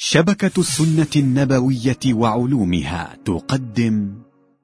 شبكة السنة النبوية وعلومها تقدم.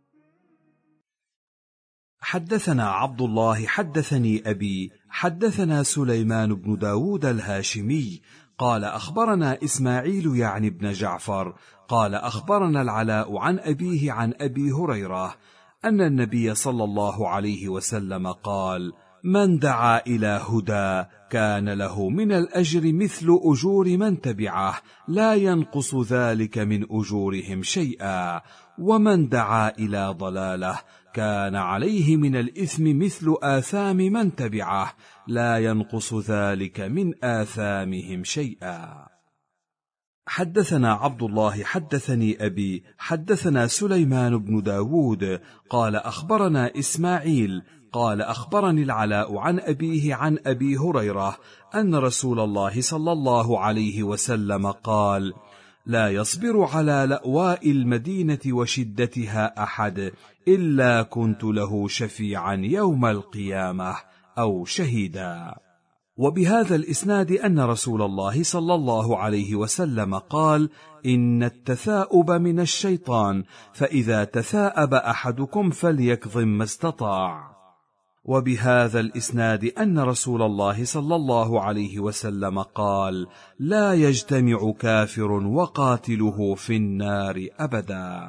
حدثنا عبد الله حدثني أبي حدثنا سليمان بن داود الهاشمي قال أخبرنا إسماعيل يعني بن جعفر قال أخبرنا العلاء عن أبيه عن أبي هريرة أن النبي صلى الله عليه وسلم قال: من دعا إلى هدى كان له من الأجر مثل أجور من تبعه لا ينقص ذلك من أجورهم شيئا، ومن دعا إلى ضلالة كان عليه من الإثم مثل آثام من تبعه لا ينقص ذلك من آثامهم شيئا. حدثنا عبد الله حدثني أبي حدثنا سليمان بن داود قال أخبرنا إسماعيل قال أخبرني العلاء عن أبيه عن أبي هريرة أن رسول الله صلى الله عليه وسلم قال: لا يصبر على لأواء المدينة وشدتها أحد إلا كنت له شفيعا يوم القيامة أو شهيدا. وبهذا الإسناد أن رسول الله صلى الله عليه وسلم قال: إن التثاؤب من الشيطان، فإذا تثاءب أحدكم فليكظم ما استطاع. وبهذا الإسناد أن رسول الله صلى الله عليه وسلم قال: لا يجتمع كافر وقاتله في النار أبدا.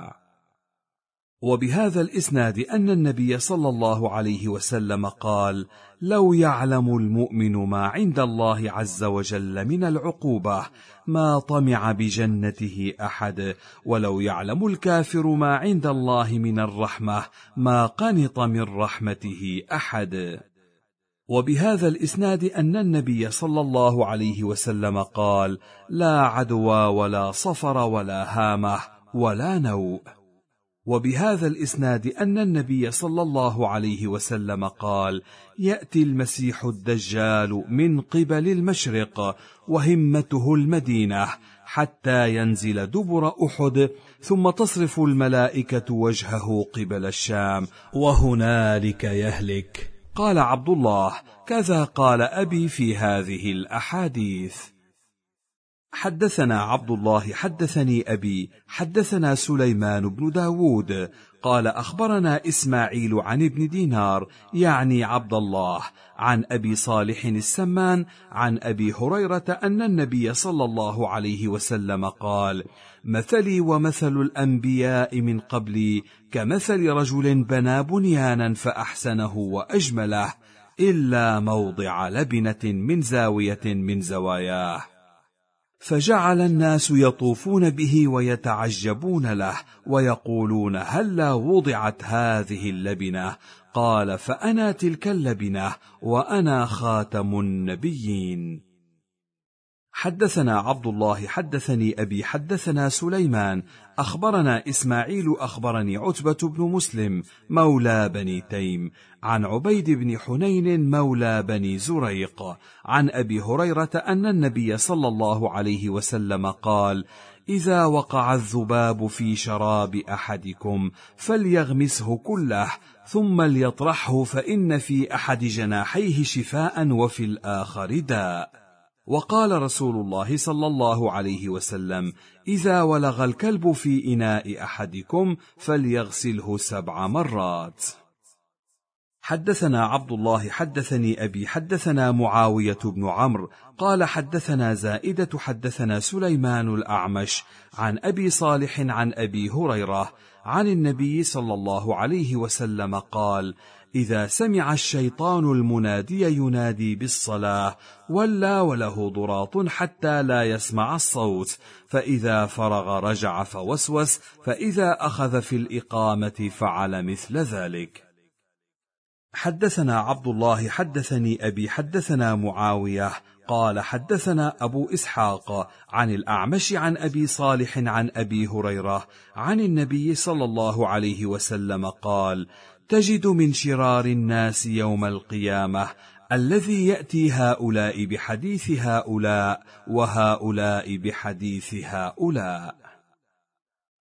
وبهذا الإسناد أن النبي صلى الله عليه وسلم قال: لو يعلم المؤمن ما عند الله عز وجل من العقوبة ما طمع بجنته أحد، ولو يعلم الكافر ما عند الله من الرحمة ما قنط من رحمته أحد. وبهذا الإسناد أن النبي صلى الله عليه وسلم قال: لا عدوى ولا صفر ولا هامة ولا نوء. وبهذا الإسناد أن النبي صلى الله عليه وسلم قال: يأتي المسيح الدجال من قبل المشرق وهمته المدينة حتى ينزل دبر أحد، ثم تصرف الملائكة وجهه قبل الشام وهنالك يهلك. قال عبد الله: كذا قال أبي في هذه الأحاديث. حدثنا عبد الله حدثني أبي حدثنا سليمان بن داود قال أخبرنا إسماعيل عن ابن دينار يعني عبد الله عن أبي صالح السمان عن أبي هريرة أن النبي صلى الله عليه وسلم قال: مثلي ومثل الأنبياء من قبلي كمثل رجل بنى بنيانا فأحسنه وأجمله إلا موضع لبنة من زاوية من زواياه، فجعل الناس يطوفون به ويتعجبون له ويقولون: هلا وضعت هذه اللبنة؟ قال: فأنا تلك اللبنة وأنا خاتم النبيين. حدثنا عبد الله حدثني أبي حدثنا سليمان أخبرنا إسماعيل أخبرني عتبة بن مسلم مولى بني تيم عن عبيد بن حنين مولى بني زريق عن أبي هريرة أن النبي صلى الله عليه وسلم قال: إذا وقع الذباب في شراب أحدكم فليغمسه كله ثم ليطرحه، فإن في أحد جناحيه شفاء وفي الآخر داء. وقال رسول الله صلى الله عليه وسلم: إذا ولغ الكلب في إناء أحدكم فليغسله 7 مرات. حدثنا عبد الله حدثني أبي حدثنا معاوية بن عمرو قال حدثنا زائدة حدثنا سليمان الأعمش عن أبي صالح عن أبي هريرة عن النبي صلى الله عليه وسلم قال: إذا سمع الشيطان المنادي ينادي بالصلاة ولى وله ضراط حتى لا يسمع الصوت، فإذا فرغ رجع فوسوس، فإذا أخذ في الإقامة فعل مثل ذلك. حدثنا عبد الله حدثني أبي حدثنا معاوية قال حدثنا أبو إسحاق عن الأعمش عن أبي صالح عن أبي هريرة عن النبي صلى الله عليه وسلم قال: تجد من شرار الناس يوم القيامة الذي يأتي هؤلاء بحديث هؤلاء وهؤلاء بحديث هؤلاء.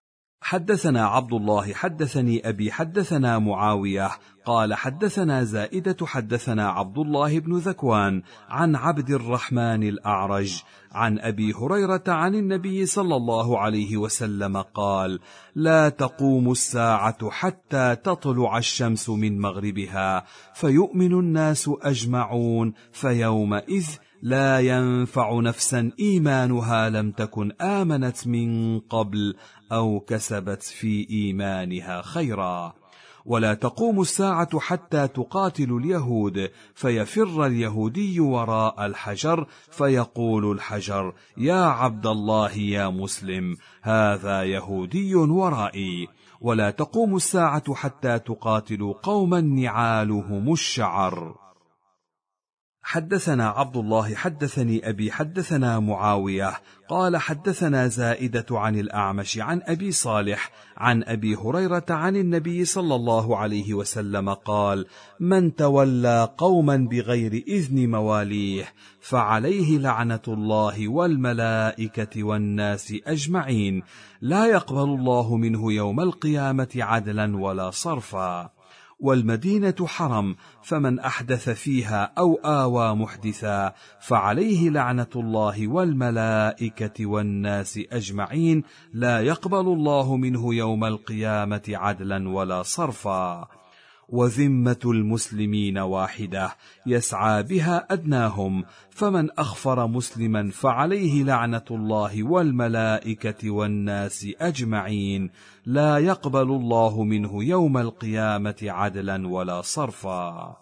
حدثنا عبد الله حدثني أبي حدثنا معاوية قال حدثنا زائدة حدثنا عبد الله بن ذكوان عن عبد الرحمن الأعرج عن أبي هريرة عن النبي صلى الله عليه وسلم قال: لا تقوم الساعة حتى تطلع الشمس من مغربها فيؤمن الناس أجمعون، فيومئذ لا ينفع نفسا إيمانها لم تكن آمنت من قبل أو كسبت في إيمانها خيرا. ولا تقوم الساعة حتى تقاتل اليهود، فيفر اليهودي وراء الحجر فيقول الحجر: يا عبد الله يا مسلم، هذا يهودي ورائي. ولا تقوم الساعة حتى تقاتل قوما نعالهم الشعر. حدثنا عبد الله حدثني أبي حدثنا معاوية قال حدثنا زائدة عن الأعمش عن أبي صالح عن أبي هريرة عن النبي صلى الله عليه وسلم قال: من تولى قوما بغير إذن مواليه فعليه لعنة الله والملائكة والناس أجمعين، لا يقبل الله منه يوم القيامة عدلا ولا صرفا. والمدينة حرم، فمن أحدث فيها أو آوى محدثا فعليه لعنة الله والملائكة والناس أجمعين، لا يقبل الله منه يوم القيامة عدلا ولا صرفا. وذمة المسلمين واحدة يسعى بها أدناهم، فمن أخفر مسلما فعليه لعنة الله والملائكة والناس أجمعين، لا يقبل الله منه يوم القيامة عدلا ولا صرفا.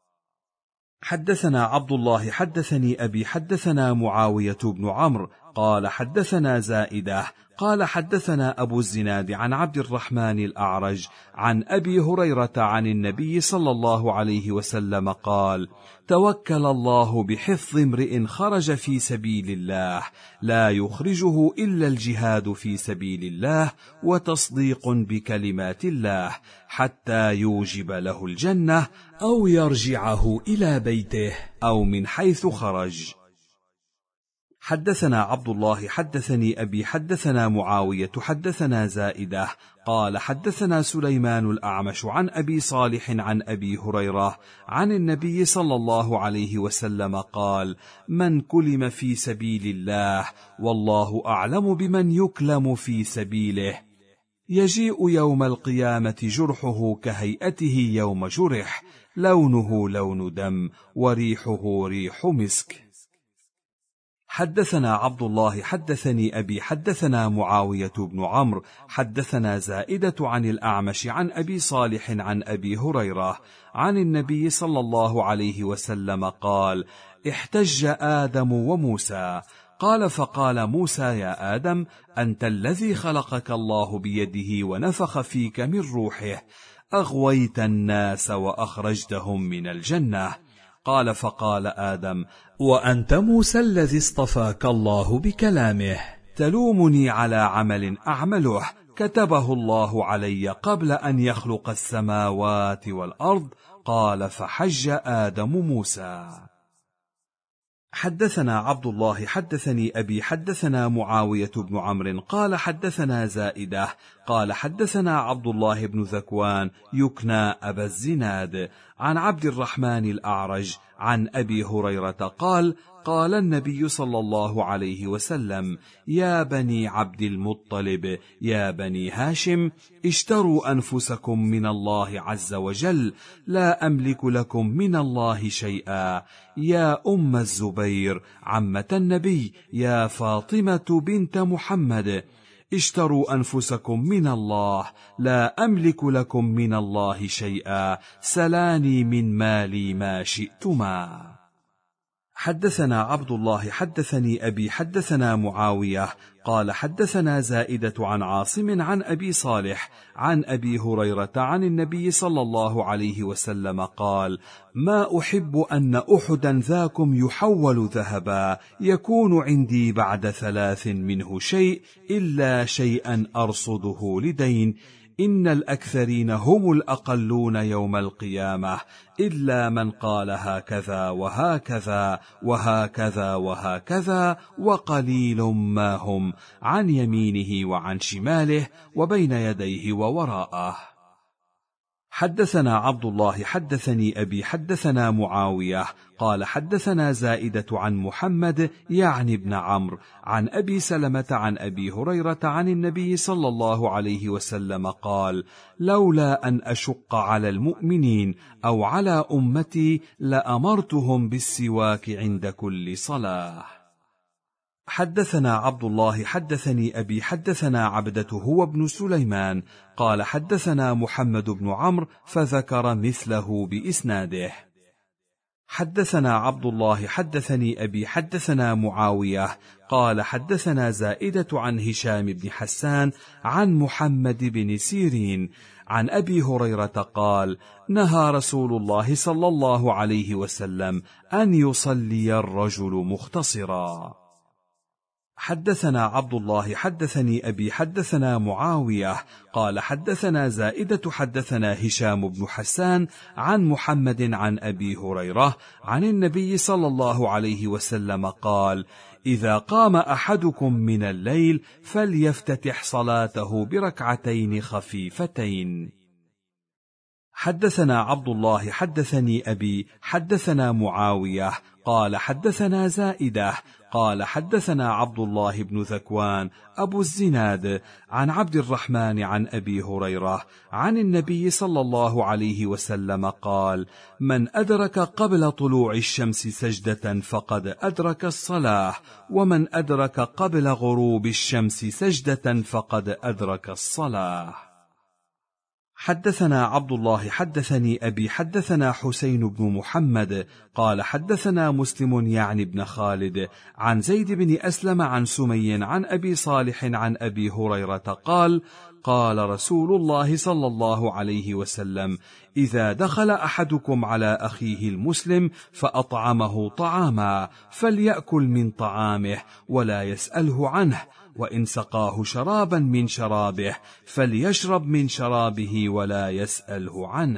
حدثنا عبد الله حدثني أبي حدثنا معاوية بن عمرو قال حدثنا زائدة قال حدثنا أبو الزناد عن عبد الرحمن الأعرج عن أبي هريرة عن النبي صلى الله عليه وسلم قال: توكل الله بحفظ امرئ خرج في سبيل الله، لا يخرجه إلا الجهاد في سبيل الله وتصديق بكلمات الله، حتى يوجب له الجنة أو يرجعه إلى بيته أو من حيث خرج. حدثنا عبد الله حدثني أبي حدثنا معاوية حدثنا زائدة قال حدثنا سليمان الأعمش عن أبي صالح عن أبي هريرة عن النبي صلى الله عليه وسلم قال: من كلم في سبيل الله والله أعلم بمن يكلم في سبيله، يجيء يوم القيامة جرحه كهيئته يوم جرح، لونه لون دم وريحه ريح مسك. حدثنا عبد الله حدثني أبي حدثنا معاوية بن عمرو حدثنا زائدة عن الأعمش عن أبي صالح عن أبي هريرة عن النبي صلى الله عليه وسلم قال: احتج آدم وموسى، قال فقال موسى: يا آدم، أنت الذي خلقك الله بيده ونفخ فيك من روحه، أغويت الناس وأخرجتهم من الجنة. قال فقال آدم: وأنت موسى الذي اصطفاك الله بكلامه، تلومني على عمل أعمله كتبه الله علي قبل أن يخلق السماوات والأرض. قال فحج آدم موسى. حدثنا عبد الله حدثني أبي حدثنا معاوية بن عمرو قال حدثنا زائدة قال حدثنا عبد الله بن ذكوان يكنى أبا الزناد عن عبد الرحمن الأعرج عن أبي هريرة قال: قال النبي صلى الله عليه وسلم: يا بني عبد المطلب، يا بني هاشم، اشتروا أنفسكم من الله عز وجل، لا أملك لكم من الله شيئا. يا أم الزبير عمة النبي، يا فاطمة بنت محمد، اشتروا أنفسكم من الله، لا أملك لكم من الله شيئا، سلاني من مالي ما شئتما. حدثنا عبد الله حدثني أبي حدثنا معاوية قال حدثنا زائدة عن عاصم عن أبي صالح عن أبي هريرة عن النبي صلى الله عليه وسلم قال: ما أحب أن أحدا ذاكم يحول ذهبا يكون عندي بعد 3 منه شيء إلا شيئا أرصده لدين، إن الأكثرين هم الأقلون يوم القيامة، إلا من قال هكذا وهكذا وهكذا وهكذا، وقليل ما هم، عن يمينه وعن شماله وبين يديه ووراءه. حدثنا عبد الله حدثني أبي حدثنا معاوية قال حدثنا زائدة عن محمد يعني ابن عمرو عن أبي سلمة عن أبي هريرة عن النبي صلى الله عليه وسلم قال: لولا أن أشق على المؤمنين أو على أمتي لأمرتهم بالسواك عند كل صلاة. حدثنا عبد الله حدثني أبي حدثنا عبدة هو ابن سليمان قال حدثنا محمد بن عمرو فذكر مثله بإسناده. حدثنا عبد الله حدثني أبي حدثنا معاوية قال حدثنا زائدة عن هشام بن حسان عن محمد بن سيرين عن أبي هريرة قال: نهى رسول الله صلى الله عليه وسلم أن يصلي الرجل مختصرا. حدثنا عبد الله حدثني أبي حدثنا معاوية قال حدثنا زائدة حدثنا هشام بن حسان عن محمد عن أبي هريرة عن النبي صلى الله عليه وسلم قال: إذا قام أحدكم من الليل فليفتتح صلاته بركعتين خفيفتين. حدثنا عبد الله حدثني أبي حدثنا معاوية قال حدثنا زائدة قال حدثنا عبد الله بن ذكوان أبو الزناد عن عبد الرحمن عن أبي هريرة عن النبي صلى الله عليه وسلم قال: من أدرك قبل طلوع الشمس سجدة فقد أدرك الصلاة، ومن أدرك قبل غروب الشمس سجدة فقد أدرك الصلاة. حدثنا عبد الله حدثني أبي حدثنا حسين بن محمد قال حدثنا مسلم يعني بن خالد عن زيد بن أسلم عن سمي عن أبي صالح عن أبي هريرة قال: قال رسول الله صلى الله عليه وسلم: إذا دخل أحدكم على أخيه المسلم فأطعمه طعاما فليأكل من طعامه ولا يسأله عنه، وإن سقاه شرابا من شرابه فليشرب من شرابه ولا يسأله عنه.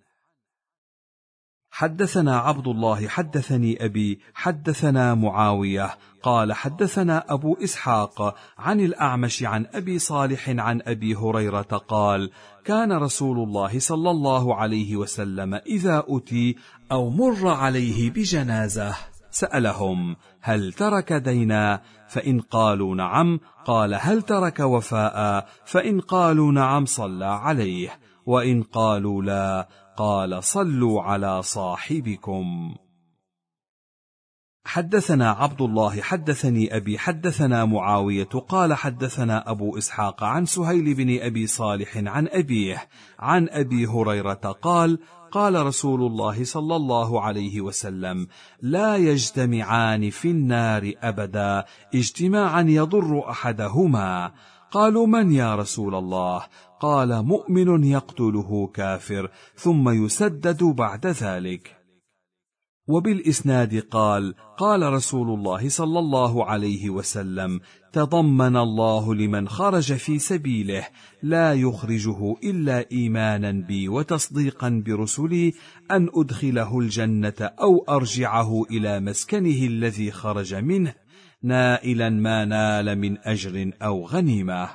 حدثنا عبد الله حدثني أبي حدثنا معاوية قال حدثنا أبو إسحاق عن الأعمش عن أبي صالح عن أبي هريرة قال: كان رسول الله صلى الله عليه وسلم إذا أتي أو مر عليه بجنازة سألهم: هل ترك دينا؟ فإن قالوا نعم قال: هل ترك وفاء؟ فإن قالوا نعم صلى عليه، وإن قالوا لا قال: صلوا على صاحبكم. حدثنا عبد الله حدثني أبي حدثنا معاوية قال حدثنا أبو إسحاق عن سهيل بن أبي صالح عن أبيه عن أبي هريرة قال: قال رسول الله صلى الله عليه وسلم: لا يجتمعان في النار أبدا اجتماعا يضر أحدهما. قالوا: من يا رسول الله؟ قال: مؤمن يقتله كافر ثم يسدد بعد ذلك. وبالإسناد قال: قال رسول الله صلى الله عليه وسلم: تضمن الله لمن خرج في سبيله لا يخرجه إلا إيمانا بي وتصديقا برسلي أن أدخله الجنة أو أرجعه إلى مسكنه الذي خرج منه نائلا ما نال من أجر أو غنيمة.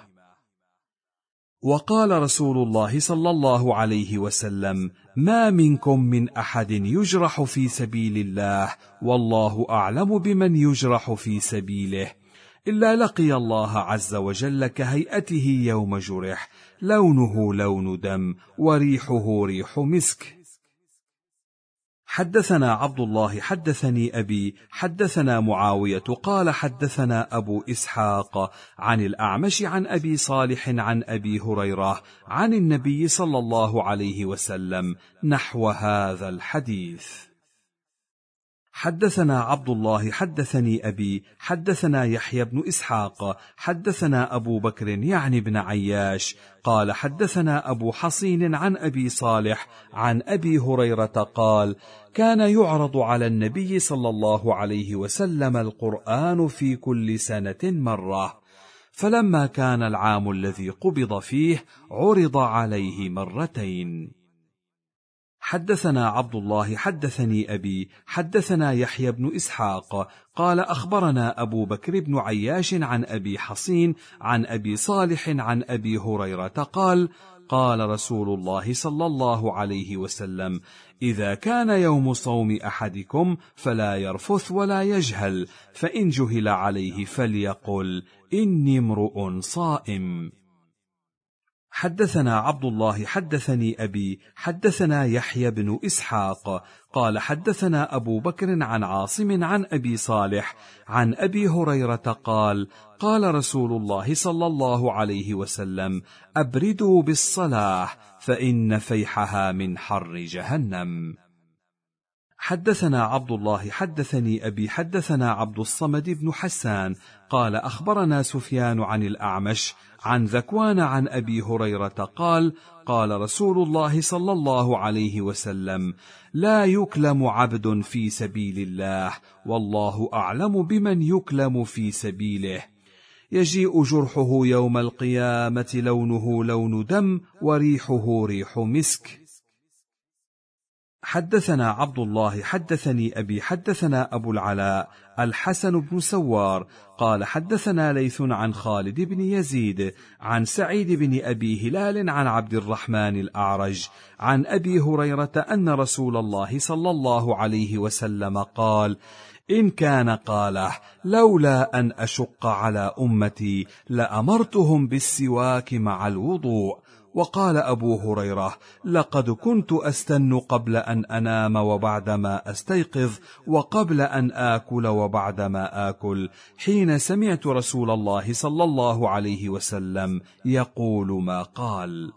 وقال رسول الله صلى الله عليه وسلم: ما منكم من أحد يجرح في سبيل الله والله أعلم بمن يجرح في سبيله إلا لقي الله عز وجل كهيئته يوم جرح، لونه لون دم وريحه ريح مسك. حدثنا عبد الله حدثني أبي حدثنا معاوية قال حدثنا أبو إسحاق عن الأعمش عن أبي صالح عن أبي هريرة عن النبي صلى الله عليه وسلم نحو هذا الحديث. حدثنا عبد الله حدثني أبي حدثنا يحيى بن إسحاق حدثنا أبو بكر يعني بن عياش قال حدثنا أبو حصين عن أبي صالح عن أبي هريرة قال: كان يعرض على النبي صلى الله عليه وسلم القرآن في كل سنة مرة، فلما كان العام الذي قبض فيه عرض عليه مرتين. حدثنا عبد الله حدثني أبي حدثنا يحيى بن إسحاق قال أخبرنا أبو بكر بن عياش عن أبي حصين عن أبي صالح عن أبي هريرة قال قال رسول الله صلى الله عليه وسلم: إذا كان يوم صوم أحدكم فلا يرفث ولا يجهل، فإن جهل عليه فليقل: إني امرؤ صائم. حدثنا عبد الله حدثني أبي حدثنا يحيى بن إسحاق قال حدثنا أبو بكر عن عاصم عن أبي صالح عن أبي هريرة قال قال رسول الله صلى الله عليه وسلم: أبردوا بالصلاة فإن فيحها من حر جهنم. حدثنا عبد الله حدثني أبي حدثنا عبد الصمد بن حسان قال أخبرنا سفيان عن الأعمش عن ذكوان عن أبي هريرة قال قال رسول الله صلى الله عليه وسلم: لا يكلم عبد في سبيل الله والله أعلم بمن يكلم في سبيله، يجيء جرحه يوم القيامة لونه لون دم وريحه ريح مسك. حدثنا عبد الله حدثني أبي حدثنا أبو العلاء الحسن بن سوار قال حدثنا ليث عن خالد بن يزيد عن سعيد بن أبي هلال عن عبد الرحمن الأعرج عن أبي هريرة أن رسول الله صلى الله عليه وسلم قال: إن كان قاله لولا أن أشق على أمتي لأمرتهم بالسواك مع الوضوء. وقال أبو هريرة: لقد كنت أستن قبل أن أنام وبعدما أستيقظ وقبل أن آكل وبعدما آكل، حين سمعت رسول الله صلى الله عليه وسلم يقول ما قال.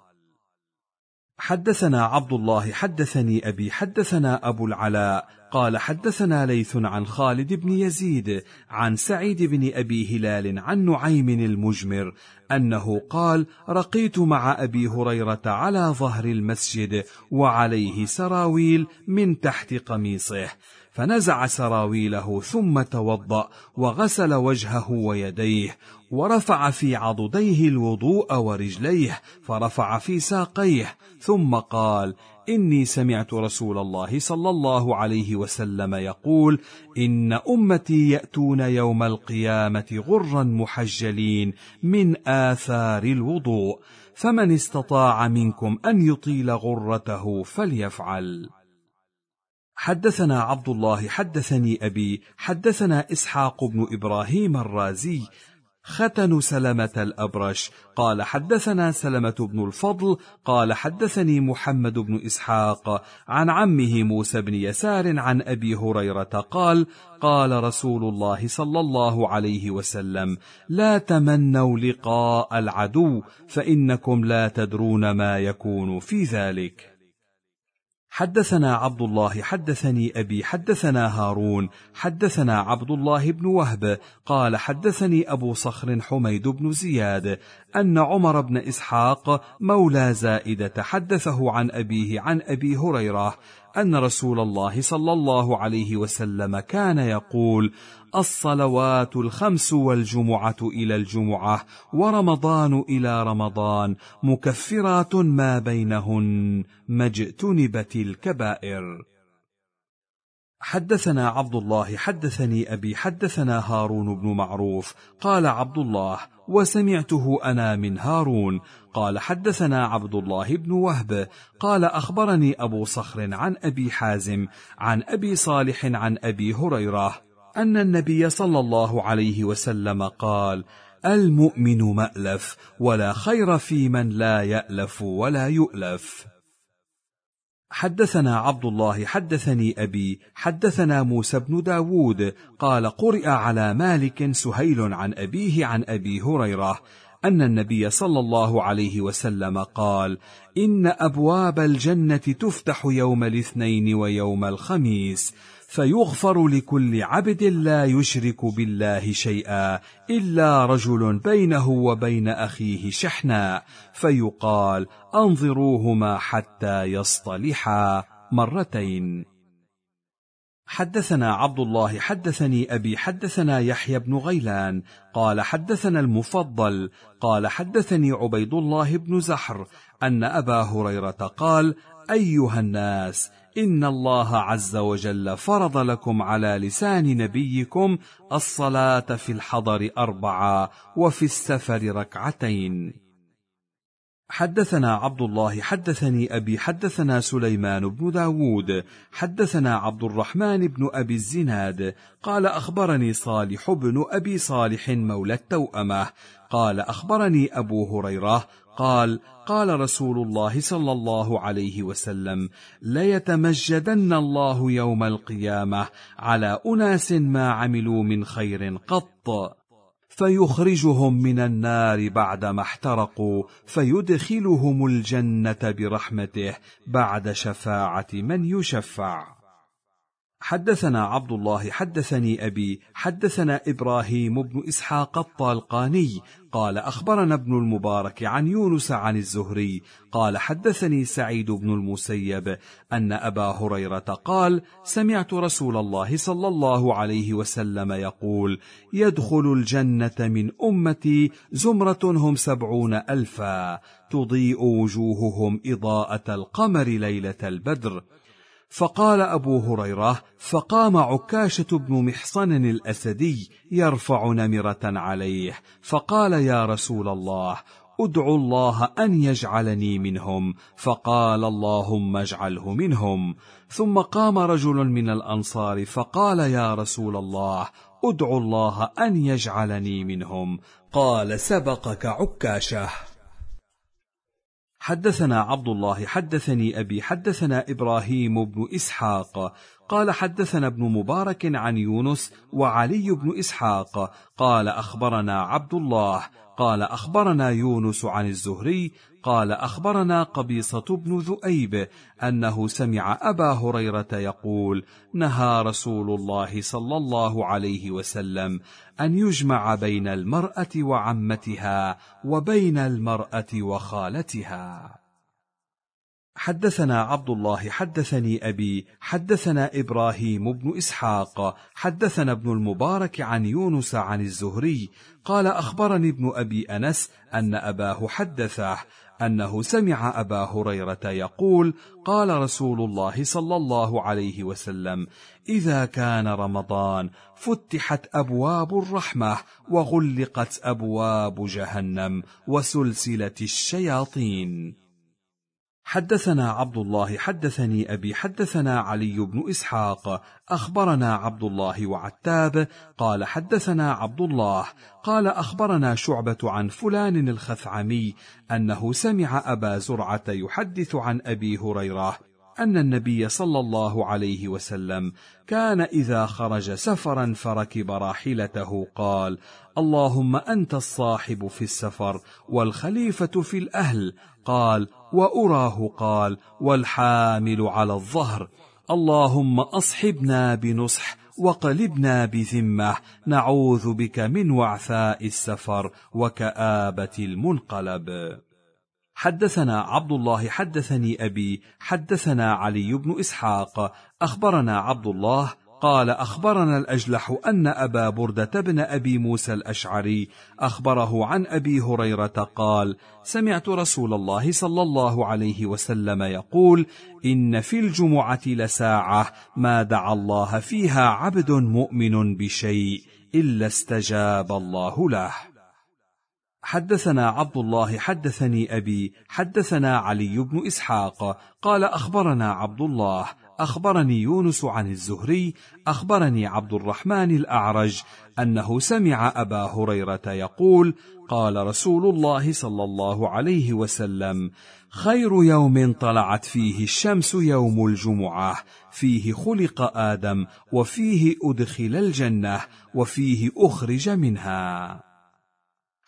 حدثنا عبد الله حدثني أبي حدثنا أبو العلاء قال حدثنا ليث عن خالد بن يزيد عن سعيد بن أبي هلال عن نعيم المجمر أنه قال: رقيت مع أبي هريرة على ظهر المسجد وعليه سراويل من تحت قميصه، فنزع سراويله ثم توضأ وغسل وجهه ويديه ورفع في عضديه الوضوء ورجليه فرفع في ساقيه، ثم قال: إني سمعت رسول الله صلى الله عليه وسلم يقول: إن أمتي يأتون يوم القيامة غرا محجلين من آثار الوضوء، فمن استطاع منكم أن يطيل غرته فليفعل. حدثنا عبد الله حدثني أبي حدثنا إسحاق بن إبراهيم الرازي ختن سلمة الأبرش قال حدثنا سلمة بن الفضل قال حدثني محمد بن إسحاق عن عمه موسى بن يسار عن أبي هريرة قال: قال رسول الله صلى الله عليه وسلم: لا تمنوا لقاء العدو فإنكم لا تدرون ما يكون في ذلك. حدثنا عبد الله حدثني أبي حدثنا هارون حدثنا عبد الله بن وهب قال حدثني أبو صخر حميد بن زياد أن عمر بن إسحاق مولى زائدة حدثه عن أبيه عن أبي هريرة أن رسول الله صلى الله عليه وسلم كان يقول: الصلوات الخمس والجمعة إلى الجمعة ورمضان إلى رمضان مكفرات ما بينهن ما اجتنبت الكبائر. حدثنا عبد الله حدثني أبي حدثنا هارون بن معروف قال عبد الله: وسمعته أنا من هارون قال حدثنا عبد الله بن وهب قال أخبرني أبو صخر عن أبي حازم عن أبي صالح عن أبي هريرة أن النبي صلى الله عليه وسلم قال: المؤمن مألف ولا خير في من لا يألف ولا يؤلف. حدثنا عبد الله حدثني أبي حدثنا موسى بن داود قال قرئ على مالك سهيل عن أبيه عن أبي هريرة أن النبي صلى الله عليه وسلم قال: إن أبواب الجنة تفتح يوم الاثنين ويوم الخميس، فيغفر لكل عبد لا يشرك بالله شيئا إلا رجل بينه وبين أخيه شحناء، فيقال: أنظروهما حتى يصطلحا مرتين. حدثنا عبد الله حدثني أبي حدثنا يحيى بن غيلان قال حدثنا المفضل قال حدثني عبيد الله بن زحر أن أبا هريرة قال: أيها الناس، إن الله عز وجل فرض لكم على لسان نبيكم الصلاة في الحضر 4 وفي السفر 2. حدثنا عبد الله حدثني أبي حدثنا سليمان بن داود حدثنا عبد الرحمن بن أبي الزناد قال أخبرني صالح بن أبي صالح مولى التوأمة قال أخبرني أبو هريرة قال: قال رسول الله صلى الله عليه وسلم: ليتمجدن الله يوم القيامة على أناس ما عملوا من خير قط، فيخرجهم من النار بعدما احترقوا، فيدخلهم الجنة برحمته بعد شفاعة من يشفع. حدثنا عبد الله حدثني أبي حدثنا إبراهيم بن إسحاق الطالقاني قال أخبرنا ابن المبارك عن يونس عن الزهري قال حدثني سعيد بن المسيب أن أبا هريرة قال: سمعت رسول الله صلى الله عليه وسلم يقول: يدخل الجنة من أمتي زمرة هم 70,000 تضيء وجوههم إضاءة القمر ليلة البدر. فقال أبو هريرة: فقام عكاشة بن محصن الأسدي يرفع نمرة عليه فقال: يا رسول الله، أدعو الله أن يجعلني منهم. فقال: اللهم اجعله منهم. ثم قام رجل من الأنصار فقال: يا رسول الله، أدعو الله أن يجعلني منهم. قال: سبقك عكاشة. حدثنا عبد الله حدثني أبي حدثنا إبراهيم بن إسحاق قال حدثنا ابن مبارك عن يونس وعلي بن إسحاق قال أخبرنا عبد الله قال أخبرنا يونس عن الزهري قال أخبرنا قبيصة بن ذؤيب أنه سمع أبا هريرة يقول: نهى رسول الله صلى الله عليه وسلم أن يجمع بين المرأة وعمتها وبين المرأة وخالتها. حدثنا عبد الله حدثني أبي حدثنا إبراهيم بن إسحاق حدثنا ابن المبارك عن يونس عن الزهري قال أخبرني ابن أبي أنس أن أباه حدثه أنه سمع أبا هريرة يقول: قال رسول الله صلى الله عليه وسلم: إذا كان رمضان فتحت أبواب الرحمة وغلقت أبواب جهنم وسلسلة الشياطين. حدثنا عبد الله حدثني أبي حدثنا علي بن إسحاق أخبرنا عبد الله وعتاب قال حدثنا عبد الله قال أخبرنا شعبة عن فلان الخثعمي أنه سمع أبا زرعة يحدث عن أبي هريرة أن النبي صلى الله عليه وسلم كان إذا خرج سفرا فركب راحلته قال: اللهم أنت الصاحب في السفر والخليفة في الأهل. قال: وأراه قال: والحامل على الظهر. اللهم أصحبنا بنصح وقلبنا بذمة، نعوذ بك من وعثاء السفر وكآبة المنقلب. حدثنا عبد الله حدثني أبي حدثنا علي بن إسحاق أخبرنا عبد الله قال أخبرنا الأجلح أن أبا بردة بن أبي موسى الأشعري أخبره عن أبي هريرة قال: سمعت رسول الله صلى الله عليه وسلم يقول: إن في الجمعة لساعة ما دعا الله فيها عبد مؤمن بشيء إلا استجاب الله له. حدثنا عبد الله حدثني أبي حدثنا علي بن إسحاق قال أخبرنا عبد الله أخبرني يونس عن الزهري أخبرني عبد الرحمن الأعرج أنه سمع أبا هريرة يقول: قال رسول الله صلى الله عليه وسلم: خير يوم طلعت فيه الشمس يوم الجمعة، فيه خلق آدم وفيه أدخل الجنة وفيه أخرج منها.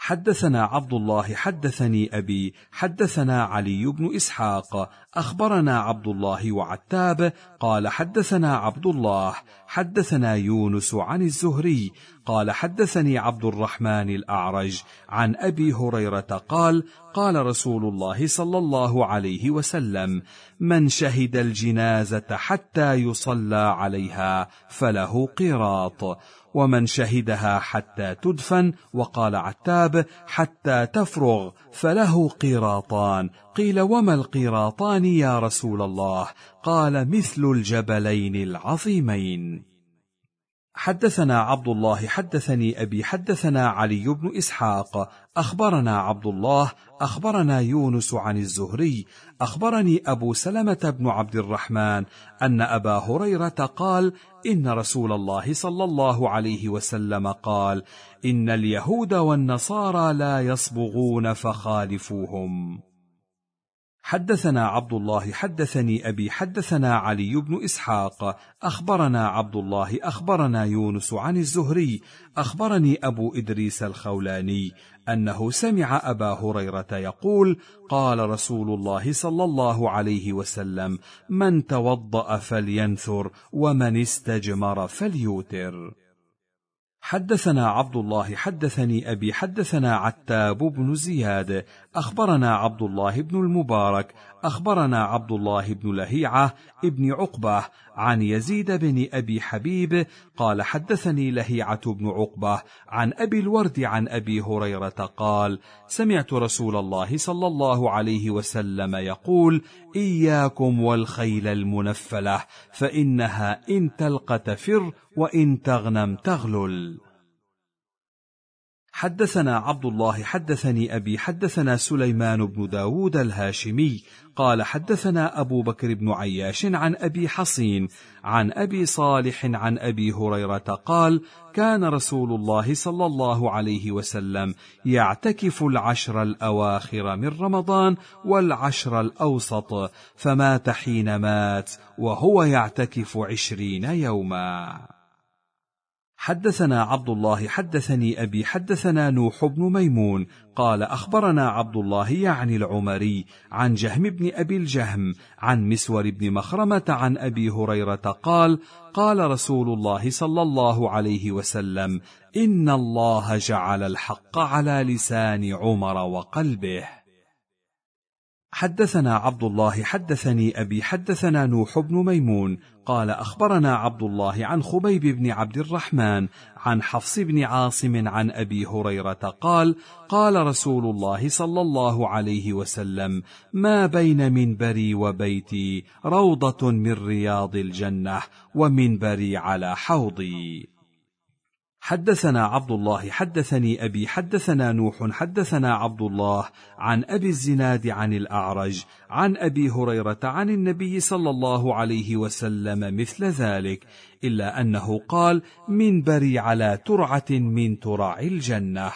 حدثنا عبد الله حدثني أبي حدثنا علي بن إسحاق أخبرنا عبد الله وعتاب قال حدثنا عبد الله حدثنا يونس عن الزهري قال حدثني عبد الرحمن الأعرج عن أبي هريرة قال قال رسول الله صلى الله عليه وسلم: من شهد الجنازة حتى يصلى عليها فله قيراط، ومن شهدها حتى تدفن، وقال عتاب: حتى تفرغ، فله قيراطان. قيل: وما القيراطان يا رسول الله؟ قال: مثل الجبلين العظيمين. حدثنا عبد الله حدثني أبي حدثنا علي بن إسحاق أخبرنا عبد الله أخبرنا يونس عن الزهري أخبرني أبو سلمة بن عبد الرحمن أن أبا هريرة قال: إن رسول الله صلى الله عليه وسلم قال: إن اليهود والنصارى لا يصبغون فخالفوهم. حدثنا عبد الله حدثني أبي حدثنا علي بن إسحاق أخبرنا عبد الله أخبرنا يونس عن الزهري أخبرني أبو إدريس الخولاني أنه سمع أبا هريرة يقول: قال رسول الله صلى الله عليه وسلم: من توضأ فلينثر، ومن استجمر فليوتر. حدثنا عبد الله حدثني أبي حدثنا عتاب بن زياد أخبرنا عبد الله بن المبارك أخبرنا عبد الله بن لهيعة ابن عقبة عن يزيد بن أبي حبيب قال: حدثني لهيعة بن عقبة عن أبي الورد عن أبي هريرة قال: سمعت رسول الله صلى الله عليه وسلم يقول: إياكم والخيل المنفلة، فإنها إن تلق تفر، وإن تغنم تغلل. حدثنا عبد الله حدثني أبي حدثنا سليمان بن داود الهاشمي قال: حدثنا أبو بكر بن عياش عن أبي حصين عن أبي صالح عن أبي هريرة قال: كان رسول الله صلى الله عليه وسلم يعتكف العشر الأواخر من رمضان والعشر الأوسط، فمات حين مات وهو يعتكف 20 يوما. حدثنا عبد الله حدثني أبي حدثنا نوح بن ميمون قال: أخبرنا عبد الله يعني العمري عن جهم بن أبي الجهم عن مسور بن مخرمة عن أبي هريرة قال: قال رسول الله صلى الله عليه وسلم: إن الله جعل الحق على لسان عمر وقلبه. حدثنا عبد الله حدثني أبي حدثنا نوح بن ميمون قال: أخبرنا عبد الله عن خبيب بن عبد الرحمن عن حفص بن عاصم عن أبي هريرة قال: قال رسول الله صلى الله عليه وسلم: ما بين منبري وبيتي روضة من رياض الجنة، ومنبري على حوضي. حدثنا عبد الله حدثني أبي حدثنا نوح حدثنا عبد الله عن أبي الزناد عن الأعرج عن أبي هريرة عن النبي صلى الله عليه وسلم مثل ذلك، إلا أنه قال: منبري على ترعة من ترع الجنة.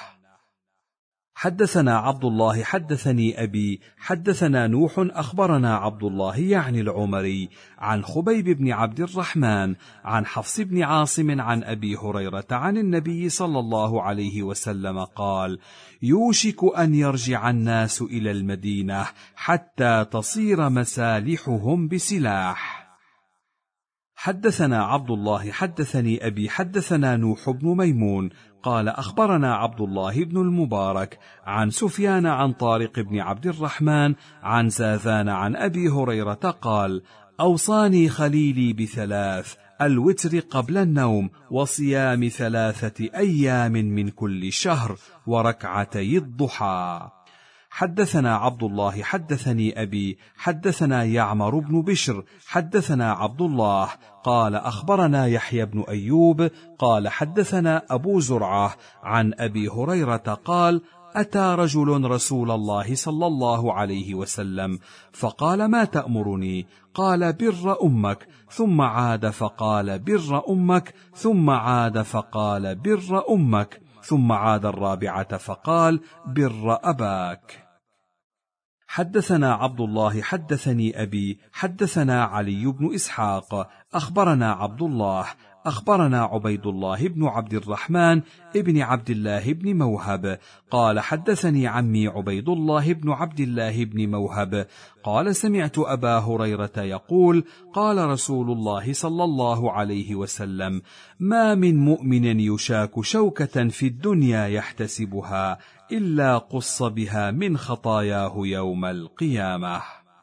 حدثنا عبد الله حدثني أبي حدثنا نوح أخبرنا عبد الله يعني العمري عن خبيب بن عبد الرحمن عن حفص بن عاصم عن أبي هريرة عن النبي صلى الله عليه وسلم قال: يوشك أن يرجع الناس إلى المدينة حتى تصير مسالحهم بسلاح. حدثنا عبد الله حدثني أبي حدثنا نوح بن ميمون قال: أخبرنا عبد الله بن المبارك عن سفيان عن طارق بن عبد الرحمن عن زاذان عن أبي هريرة قال: أوصاني خليلي ب3: الوتر قبل النوم، وصيام 3 أيام من كل شهر، وركعتي الضحى. حدثنا عبد الله حدثني أبي حدثنا يعمر بن بشر حدثنا عبد الله قال: أخبرنا يحيى بن أيوب قال: حدثنا أبو زرعة عن أبي هريرة قال: أتى رجل رسول الله صلى الله عليه وسلم فقال: ما تأمرني؟ قال: بر أمك، ثم عاد فقال: بر أمك، ثم عاد فقال: بر أمك، ثم عاد الرابعة فقال: بر أباك. حدثنا عبد الله حدثني أبي حدثنا علي بن إسحاق أخبرنا عبد الله أخبرنا عبيد الله بن عبد الرحمن ابن عبد الله بن موهب قال حدثني عمي عبيد الله بن عبد الله بن موهب قال سمعت أبا هريرة يقول قال رسول الله صلى الله عليه وسلم ما من مؤمن يشاك شوكة في الدنيا يحتسبها إلا قص بها من خطاياه يوم القيامة.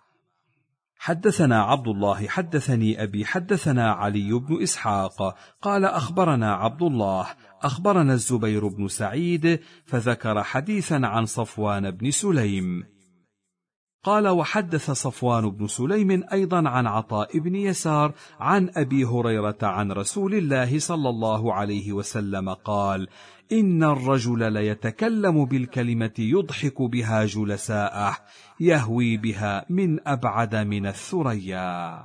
حدثنا عبد الله حدثني أبي حدثنا علي بن إسحاق قال أخبرنا عبد الله أخبرنا الزبير بن سعيد فذكر حديثا عن صفوان بن سليم قال وحدث صفوان بن سليم أيضا عن عطاء بن يسار عن أبي هريرة عن رسول الله صلى الله عليه وسلم قال إن الرجل ليتكلم بالكلمة يضحك بها جلساءه يهوي بها من أبعد من الثريا.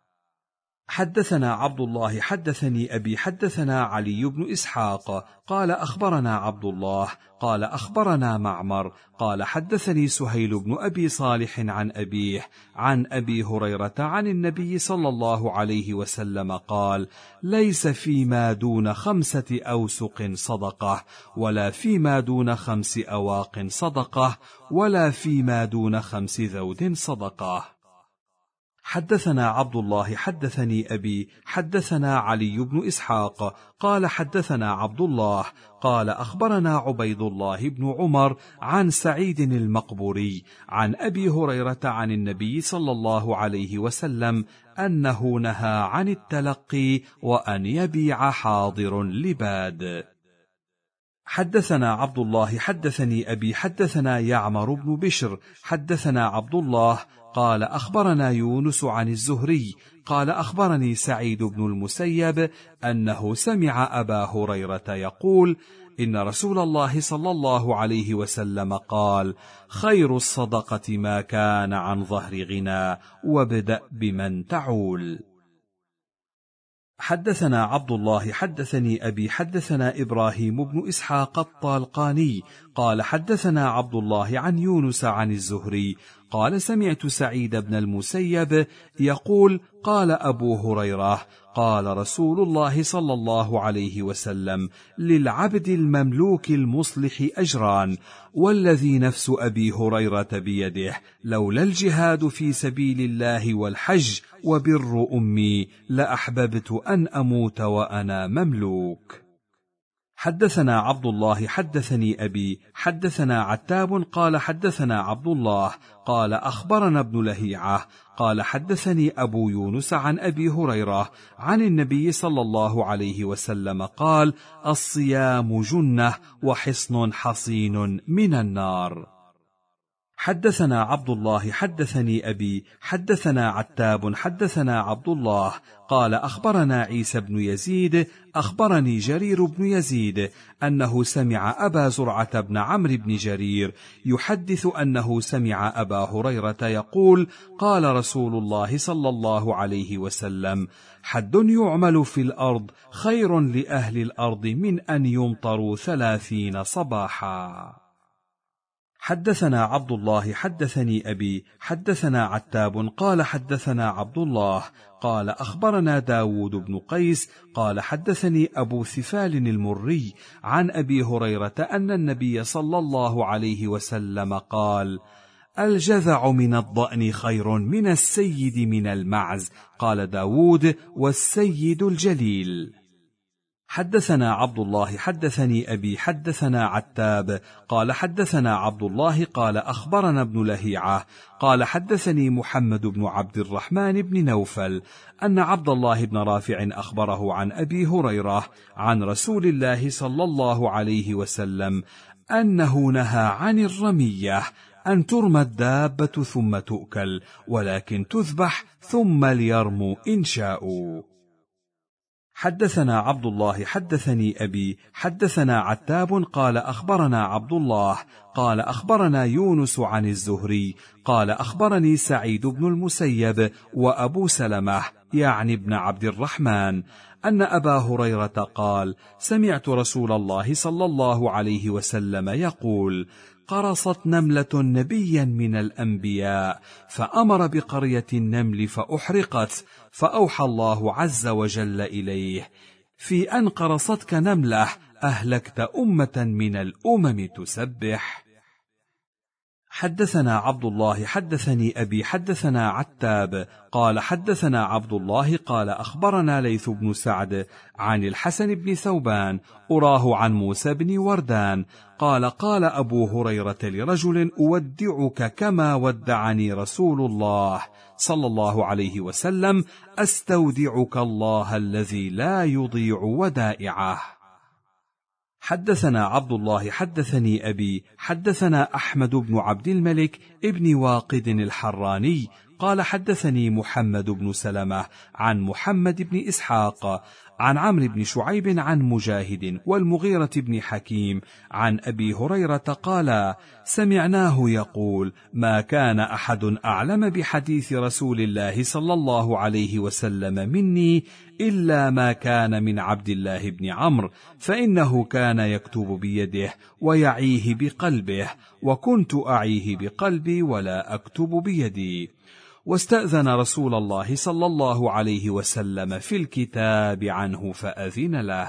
حدثنا عبد الله حدثني أبي حدثنا علي بن إسحاق قال أخبرنا عبد الله قال أخبرنا معمر قال حدثني سهيل بن أبي صالح عن أبيه عن أبي هريرة عن النبي صلى الله عليه وسلم قال ليس فيما دون 5 أوسق صدقة ولا فيما دون 5 أواق صدقة ولا فيما دون 5 ذود صدقة. حدثنا عبد الله حدثني أبي حدثنا علي بن إسحاق قال حدثنا عبد الله قال أخبرنا عبيد الله بن عمر عن سعيد المقبوري عن أبي هريرة عن النبي صلى الله عليه وسلم أنه نهى عن التلقي وأن يبيع حاضر لباد. حدثنا عبد الله حدثني أبي حدثنا يعمر بن بشر حدثنا عبد الله قال أخبرنا يونس عن الزهري قال أخبرني سعيد بن المسيب أنه سمع أبا هريرة يقول إن رسول الله صلى الله عليه وسلم قال خير الصدقة ما كان عن ظهر غنى وابدأ بمن تعول. حدثنا عبد الله حدثني أبي حدثنا إبراهيم بن إسحاق الطالقاني قال حدثنا عبد الله عن يونس عن الزهري قال سمعت سعيد بن المسيب يقول قال أبو هريرة قال رسول الله صلى الله عليه وسلم للعبد المملوك المصلح أجران والذي نفس أبي هريرة بيده لولا الجهاد في سبيل الله والحج وبر أمي لأحببت أن أموت وأنا مملوك. حدثنا عبد الله حدثني أبي حدثنا عتاب قال حدثنا عبد الله قال أخبرنا ابن لهيعة قال حدثني أبو يونس عن أبي هريرة عن النبي صلى الله عليه وسلم قال الصيام جنة وحصن حصين من النار. حدثنا عبد الله حدثني أبي حدثنا عتاب حدثنا عبد الله قال أخبرنا عيسى بن يزيد أخبرني جرير بن يزيد أنه سمع أبا زرعة بن عمرو بن جرير يحدث أنه سمع أبا هريرة يقول قال رسول الله صلى الله عليه وسلم حد يعمل في الأرض خير لأهل الأرض من أن يمطروا 30 صباحا. حدثنا عبد الله حدثني أبي حدثنا عتاب قال حدثنا عبد الله قال أخبرنا داود بن قيس قال حدثني أبو ثفال المري عن أبي هريرة أن النبي صلى الله عليه وسلم قال الجذع من الضأن خير من السيد من المعز قال داود والسيد الجليل. حدثنا عبد الله حدثني أبي حدثنا عتاب قال حدثنا عبد الله قال أخبرنا ابن لهيعة قال حدثني محمد بن عبد الرحمن بن نوفل أن عبد الله بن رافع أخبره عن أبي هريرة عن رسول الله صلى الله عليه وسلم أنه نهى عن الرمية أن ترمى الدابة ثم تؤكل ولكن تذبح ثم ليرموا إن شاءوا. حدثنا عبد الله حدثني أبي حدثنا عتاب قال أخبرنا عبد الله قال أخبرنا يونس عن الزهري قال أخبرني سعيد بن المسيب وأبو سلمة يعني ابن عبد الرحمن أن أبا هريرة قال سمعت رسول الله صلى الله عليه وسلم يقول قرصت نملة نبيا من الأنبياء فأمر بقرية النمل فأحرقت فأوحى الله عز وجل إليه في أن قرصتك نملة أهلكت أمة من الأمم تسبح. حدثنا عبد الله حدثني أبي حدثنا عتاب قال حدثنا عبد الله قال أخبرنا ليث بن سعد عن الحسن بن ثوبان أراه عن موسى بن وردان قال قال أبو هريرة لرجل أودعك كما ودعني رسول الله صلى الله عليه وسلم أستودعك الله الذي لا يضيع ودائعه. حدثنا عبد الله حدثني أبي حدثنا أحمد بن عبد الملك ابن واقد الحراني قال حدثني محمد بن سلمة عن محمد بن إسحاق عن عمرو بن شعيب عن مجاهد والمغيرة بن حكيم عن أبي هريرة قال سمعناه يقول ما كان أحد أعلم بحديث رسول الله صلى الله عليه وسلم مني إلا ما كان من عبد الله بن عمرو فإنه كان يكتب بيده ويعيه بقلبه وكنت أعيه بقلبي ولا أكتب بيدي. واستأذن رسول الله صلى الله عليه وسلم في الكتاب عنه فأذن له.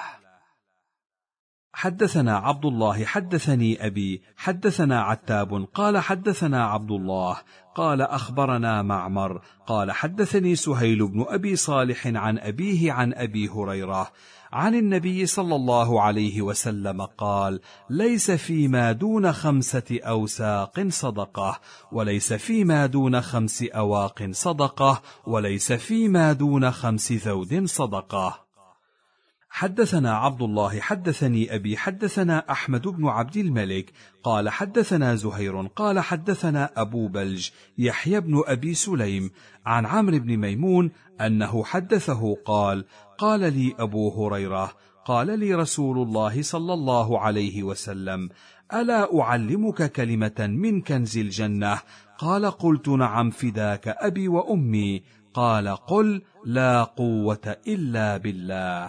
حدثنا عبد الله حدثني أبي حدثنا عتاب قال حدثنا عبد الله قال أخبرنا معمر قال حدثني سهيل بن أبي صالح عن أبيه عن أبي هريرة عن النبي صلى الله عليه وسلم قال ليس فيما دون 5 أوساق صدقة وليس فيما دون 5 أواق صدقة وليس فيما دون 5 ذود صدقة. حدثنا عبد الله حدثني أبي حدثنا أحمد بن عبد الملك قال حدثنا زهير قال حدثنا أبو بلج يحيى بن أبي سليم عن عمرو بن ميمون أنه حدثه قال قال لي أبو هريرة قال لي رسول الله صلى الله عليه وسلم ألا أعلمك كلمة من كنز الجنة؟ قال قلت نعم فداك أبي وأمي. قال قل لا قوة إلا بالله.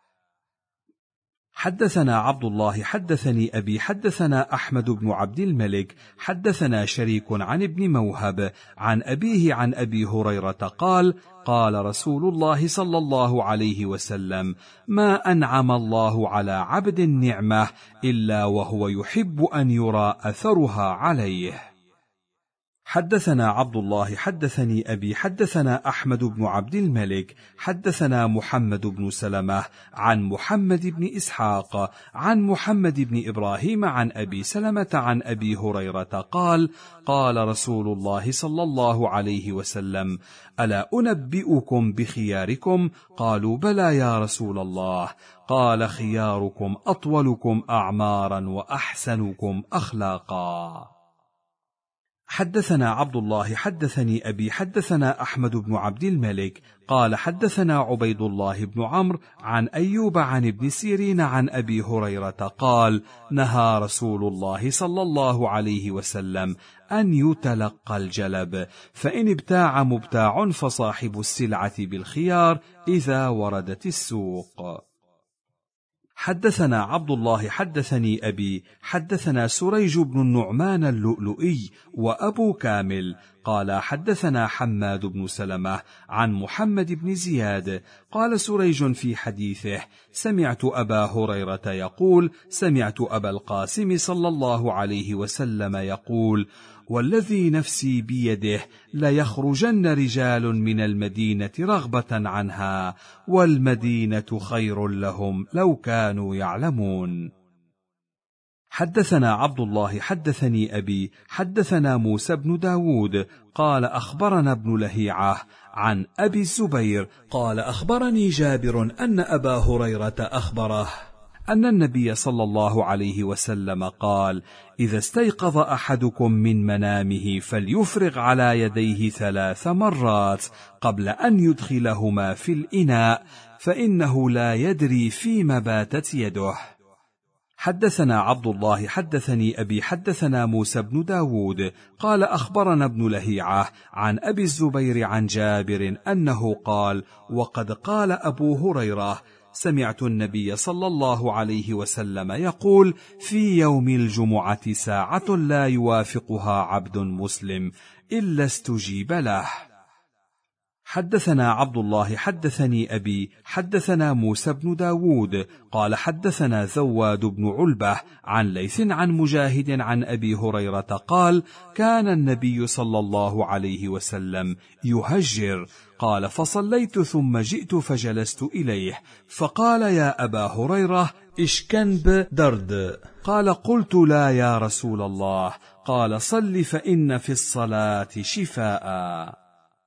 حدثنا عبد الله حدثني أبي حدثنا أحمد بن عبد الملك حدثنا شريك عن ابن موهب عن أبيه عن أبي هريرة قال قال رسول الله صلى الله عليه وسلم ما أنعم الله على عبد النعمة إلا وهو يحب أن يرى أثرها عليه. حدثنا عبد الله حدثني أبي حدثنا أحمد بن عبد الملك حدثنا محمد بن سلمة عن محمد بن إسحاق عن محمد بن إبراهيم عن أبي سلمة عن أبي هريرة قال قال رسول الله صلى الله عليه وسلم ألا أنبئكم بخياركم؟ قالوا بلى يا رسول الله. قال خياركم أطولكم أعمارا وأحسنكم أخلاقا. حدثنا عبد الله حدثني أبي حدثنا أحمد بن عبد الملك قال حدثنا عبيد الله بن عمرو عن أيوب عن ابن سيرين عن أبي هريرة قال نهى رسول الله صلى الله عليه وسلم أن يتلقى الجلب فإن ابتاع مبتاع فصاحب السلعة بالخيار إذا وردت السوق. حدثنا عبد الله حدثني أبي حدثنا سريج بن النعمان اللؤلؤي وأبو كامل قال حدثنا حماد بن سلمة عن محمد بن زياد قال سريج في حديثه سمعت أبا هريرة يقول سمعت أبا القاسم صلى الله عليه وسلم يقول والذي نفسي بيده ليخرجن رجال من المدينة رغبة عنها والمدينة خير لهم لو كانوا يعلمون. حدثنا عبد الله حدثني أبي حدثنا موسى بن داود قال أخبرنا ابن لهيعة عن أبي الزبير قال أخبرني جابر أن أبا هريرة أخبره أن النبي صلى الله عليه وسلم قال إذا استيقظ أحدكم من منامه فليفرغ على يديه 3 مرات قبل أن يدخلهما في الإناء فإنه لا يدري فيما باتت يده. حدثنا عبد الله حدثني أبي حدثنا موسى بن داود قال أخبرنا ابن لهيعة عن أبي الزبير عن جابر أنه قال وقد قال أبو هريرة سمعت النبي صلى الله عليه وسلم يقول في يوم الجمعة ساعة لا يوافقها عبد مسلم إلا استجيب له. حدثنا عبد الله حدثني أبي حدثنا موسى بن داود قال حدثنا زواد بن علبة عن ليث عن مجاهد عن أبي هريرة قال كان النبي صلى الله عليه وسلم يهجر. قال فصليت ثم جئت فجلست إليه فقال يا أبا هريرة اشكنب درد. قال قلت لا يا رسول الله. قال صل فإن في الصلاة شفاء.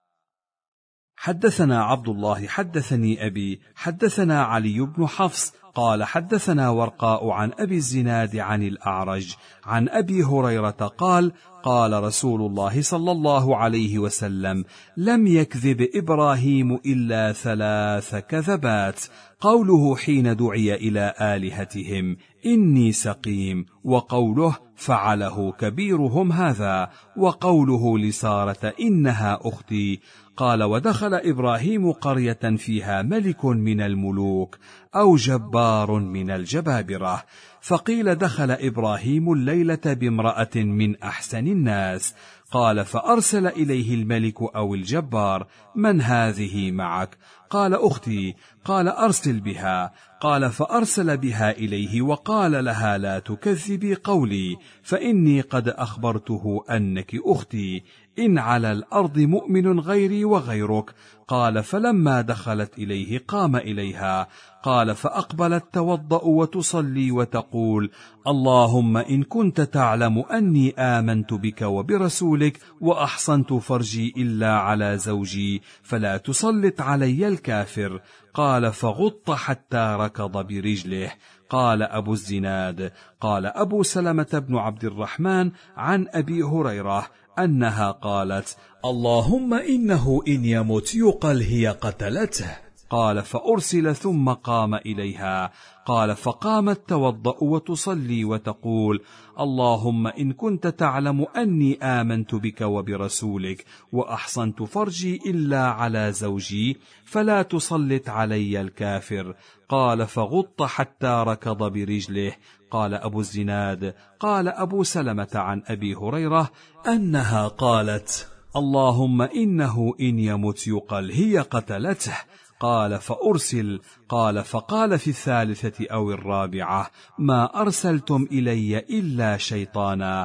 حدثنا عبد الله حدثني أبي حدثنا علي بن حفص قال حدثنا ورقاء عن أبي الزناد عن الأعرج عن أبي هريرة قال قال رسول الله صلى الله عليه وسلم لم يكذب إبراهيم إلا 3 كذبات. قوله حين دعي إلى آلهتهم إني سقيم، وقوله فعله كبيرهم هذا، وقوله لسارة إنها أختي. قال ودخل إبراهيم قرية فيها ملك من الملوك أو جبار من الجبابرة، فقيل دخل إبراهيم الليلة بامرأة من أحسن الناس. قال فأرسل إليه الملك أو الجبار من هذه معك؟ قال أختي. قال أرسل بها. قال فأرسل بها إليه وقال لها لا تكذبي قولي فإني قد أخبرته أنك أختي، إن على الأرض مؤمن غيري وغيرك. قال فلما دخلت إليه قام إليها. قال فأقبلت توضأ وتصلي وتقول اللهم إن كنت تعلم أني آمنت بك وبرسولك وأحصنت فرجي إلا على زوجي فلا تسلط علي الكافر. قال فغط حتى ركض برجله. قال أبو الزناد قال أبو سلمة بن عبد الرحمن عن أبي هريرة أنها قالت اللهم إنه إن يمت يقل هي قتلته. قال فأرسل ثم قام إليها. قال فقامت توضأ وتصلي وتقول اللهم إن كنت تعلم أني آمنت بك وبرسولك وأحصنت فرجي إلا على زوجي فلا تسلط علي الكافر. قال فغط حتى ركض برجله. قال أبو الزناد قال أبو سلمة عن أبي هريرة أنها قالت اللهم إنه إن يمت يقل هي قتلته. قال فأرسل. قال فقال في 3 أو 4 ما أرسلتم إلي إلا شيطانا،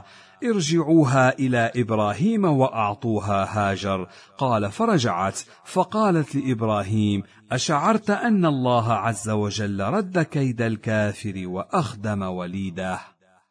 ارجعوها إلى إبراهيم وأعطوها هاجر. قال فرجعت فقالت لإبراهيم أشعرت أن الله عز وجل رد كيد الكافر وأخدم وليده.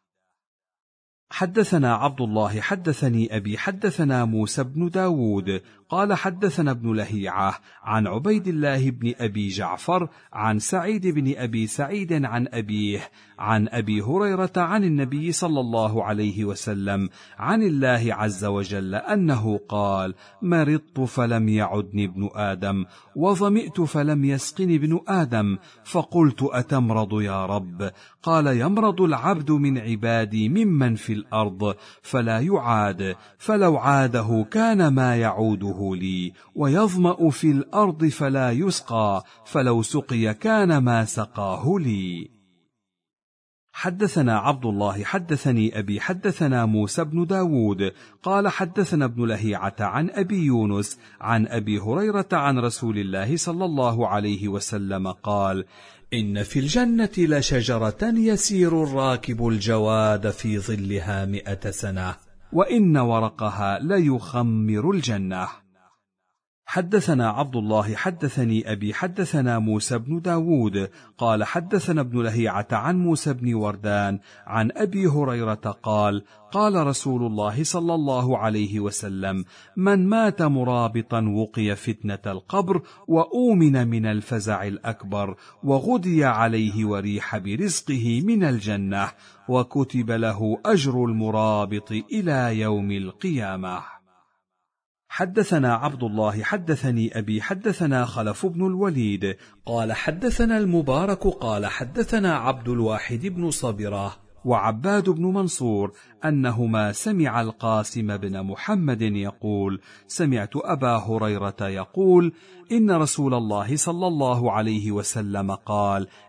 حدثنا عبد الله حدثني أبي حدثنا موسى بن داود قال حدثنا ابن لهيعة عن عبيد الله بن أبي جعفر عن سعيد بن أبي سعيد عن أبيه عن أبي هريرة عن النبي صلى الله عليه وسلم عن الله عز وجل أنه قال مرضت فلم يعدني ابن آدم وظمئت فلم يسقني ابن آدم، فقلت أتمرض يا رب؟ قال يمرض العبد من عبادي ممن في الأرض فلا يعاد، فلو عاده كان ما يعوده لي، ويظمأ في الأرض فلا يسقى، فلو سقي كان ما سقاه لي. حدثنا عبد الله حدثني أبي حدثنا موسى بن داود قال حدثنا ابن لهيعة عن أبي يونس عن أبي هريرة عن رسول الله صلى الله عليه وسلم قال إن في الجنة لشجرة يسير الراكب الجواد في ظلها 100 سنة، وإن ورقها ليخمر الجنة. حدثنا عبد الله حدثني أبي حدثنا موسى بن داود قال حدثنا ابن لهيعة عن موسى بن وردان عن أبي هريرة قال قال رسول الله صلى الله عليه وسلم من مات مرابطا وقي فتنة القبر وأومن من الفزع الأكبر، وغدي عليه وريح برزقه من الجنة، وكتب له أجر المرابط إلى يوم القيامة. حدثنا عبد الله حدثني أبي حدثنا خلف بن الوليد قال حدثنا المبارك قال حدثنا عبد الواحد بن صبرة وعباد بن منصور أنهما سمع القاسم بن محمد يقول سمعت أبا هريرة يقول إن رسول الله صلى الله عليه وسلم قال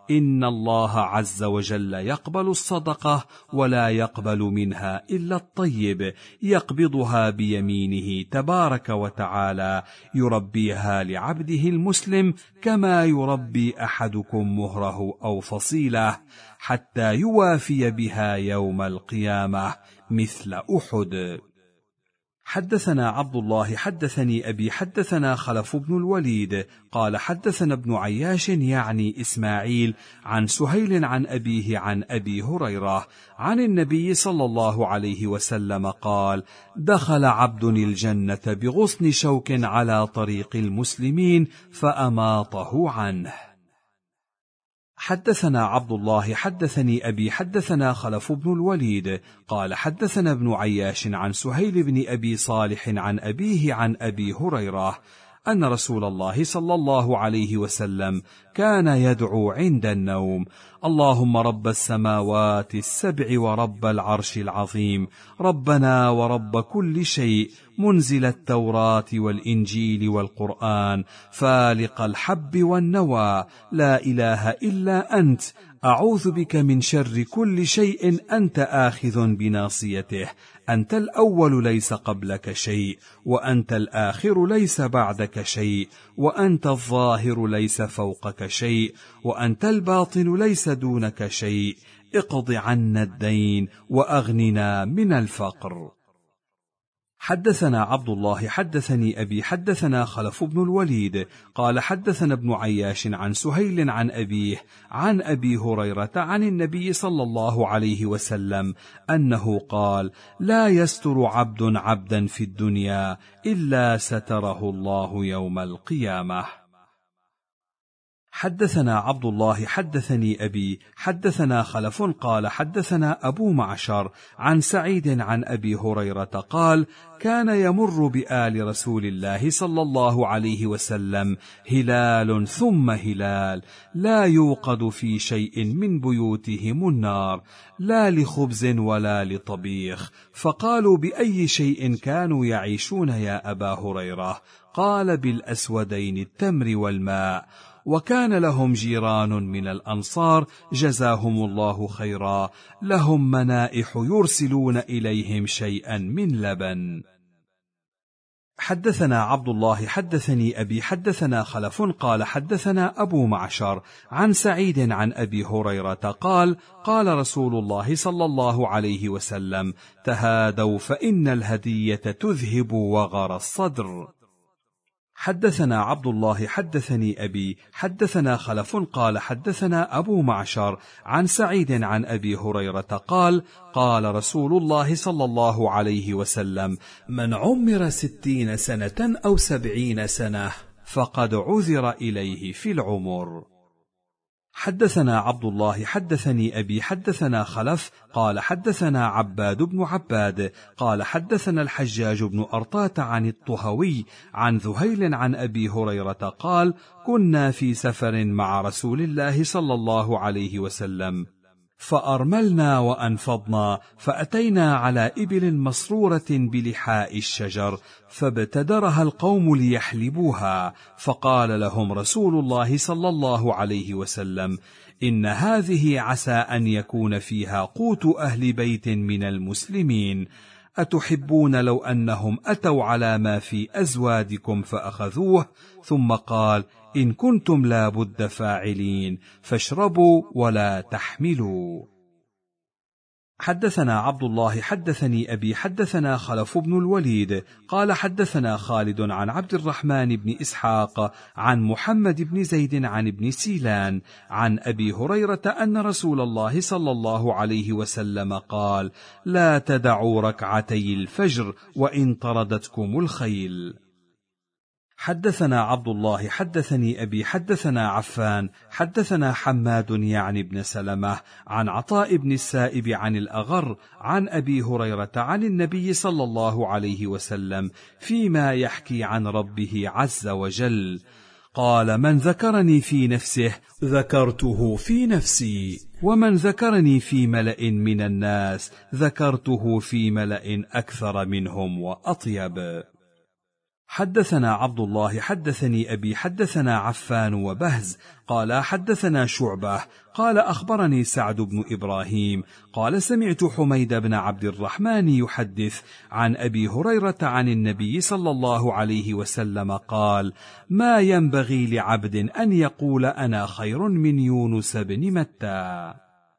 إن الله عز وجل يقبل الصدقة ولا يقبل منها إلا الطيب، يقبضها بيمينه تبارك وتعالى، يربيها لعبده المسلم كما يربي أحدكم مهره أو فصيله، حتى يوافي بها يوم القيامة مثل أحد. حدثنا عبد الله حدثني أبي حدثنا خلف بن الوليد قال حدثنا ابن عياش يعني إسماعيل عن سهيل عن أبيه عن أبي هريرة عن النبي صلى الله عليه وسلم قال: دخل عبد الجنة بغصن شوك على طريق المسلمين فأماطه عنه. حدثنا عبد الله حدثني أبي حدثنا خلف بن الوليد قال حدثنا ابن عياش عن سهيل بن أبي صالح عن أبيه عن أبي هريرة أن رسول الله صلى الله عليه وسلم كان يدعو عند النوم: اللهم رب السماوات السبع ورب العرش العظيم، ربنا ورب كل شيء، منزل التوراة والإنجيل والقرآن، فالق الحب والنوى، لا إله إلا أنت، أعوذ بك من شر كل شيء أنت آخذ بناصيته، أنت الأول ليس قبلك شيء، وأنت الآخر ليس بعدك شيء، وأنت الظاهر ليس فوقك شيء، وأنت الباطن ليس دونك شيء، اقض عنا الدين وأغننا من الفقر. حدثنا عبد الله حدثني أبي حدثنا خلف بن الوليد قال حدثنا ابن عياش عن سهيل عن أبيه عن أبي هريرة عن النبي صلى الله عليه وسلم أنه قال: لا يستر عبد عبدا في الدنيا إلا ستره الله يوم القيامة. حدثنا عبد الله حدثني أبي حدثنا خلف قال حدثنا أبو معشر عن سعيد عن أبي هريرة قال: كان يمر بآل رسول الله صلى الله عليه وسلم هلال ثم هلال، لا يوقد في شيء من بيوتهم النار، لا لخبز ولا لطبيخ، فقالوا: بأي شيء كانوا يعيشون يا أبا هريرة؟ قال: بالأسودين التمر والماء. وكان لهم جيران من الأنصار جزاهم الله خيرا، لهم منائح يرسلون إليهم شيئا من لبن. حدثنا عبد الله حدثني أبي حدثنا خلف قال حدثنا أبو معشر عن سعيد عن أبي هريرة قال: قال رسول الله صلى الله عليه وسلم: تهادوا فإن الهدية تذهب وغر الصدر. حدثنا عبد الله حدثني أبي حدثنا خلف قال حدثنا أبو معشر عن سعيد عن أبي هريرة قال: قال رسول الله صلى الله عليه وسلم: من عمر 60 سنة أو 70 سنة فقد عذر إليه في العمر. حدثنا عبد الله حدثني أبي حدثنا خلف قال حدثنا عباد بن عباد قال حدثنا الحجاج بن أرطاة عن الطهوي عن ذهيل عن أبي هريرة قال: كنا في سفر مع رسول الله صلى الله عليه وسلم، فأرملنا وأنفضنا، فأتينا على إبل مسرورة بلحاء الشجر، فابتدرها القوم ليحلبوها، فقال لهم رسول الله صلى الله عليه وسلم: إن هذه عسى أن يكون فيها قوت أهل بيت من المسلمين، أتحبون لو أنهم أتوا على ما في أزوادكم فأخذوه؟ ثم قال: إن كنتم لا بد فاعلين فاشربوا ولا تحملوا. حدثنا عبد الله حدثني أبي حدثنا خلف بن الوليد قال حدثنا خالد عن عبد الرحمن بن إسحاق عن محمد بن زيد عن ابن سيلان عن أبي هريرة أن رسول الله صلى الله عليه وسلم قال: لا تدعوا ركعتي الفجر وإن طردتكم الخيل. حدثنا عبد الله حدثني أبي حدثنا عفان حدثنا حماد يعني بن سلمة عن عطاء بن السائب عن الأغر عن أبي هريرة عن النبي صلى الله عليه وسلم فيما يحكي عن ربه عز وجل قال: من ذكرني في نفسه ذكرته في نفسي، ومن ذكرني في ملأ من الناس ذكرته في ملأ أكثر منهم وأطيب. حدثنا عبد الله حدثني أبي حدثنا عفان وبهز قال حدثنا شعبة قال أخبرني سعد بن إبراهيم قال سمعت حميد بن عبد الرحمن يحدث عن أبي هريرة عن النبي صلى الله عليه وسلم قال: ما ينبغي لعبد أن يقول أنا خير من يونس بن متى.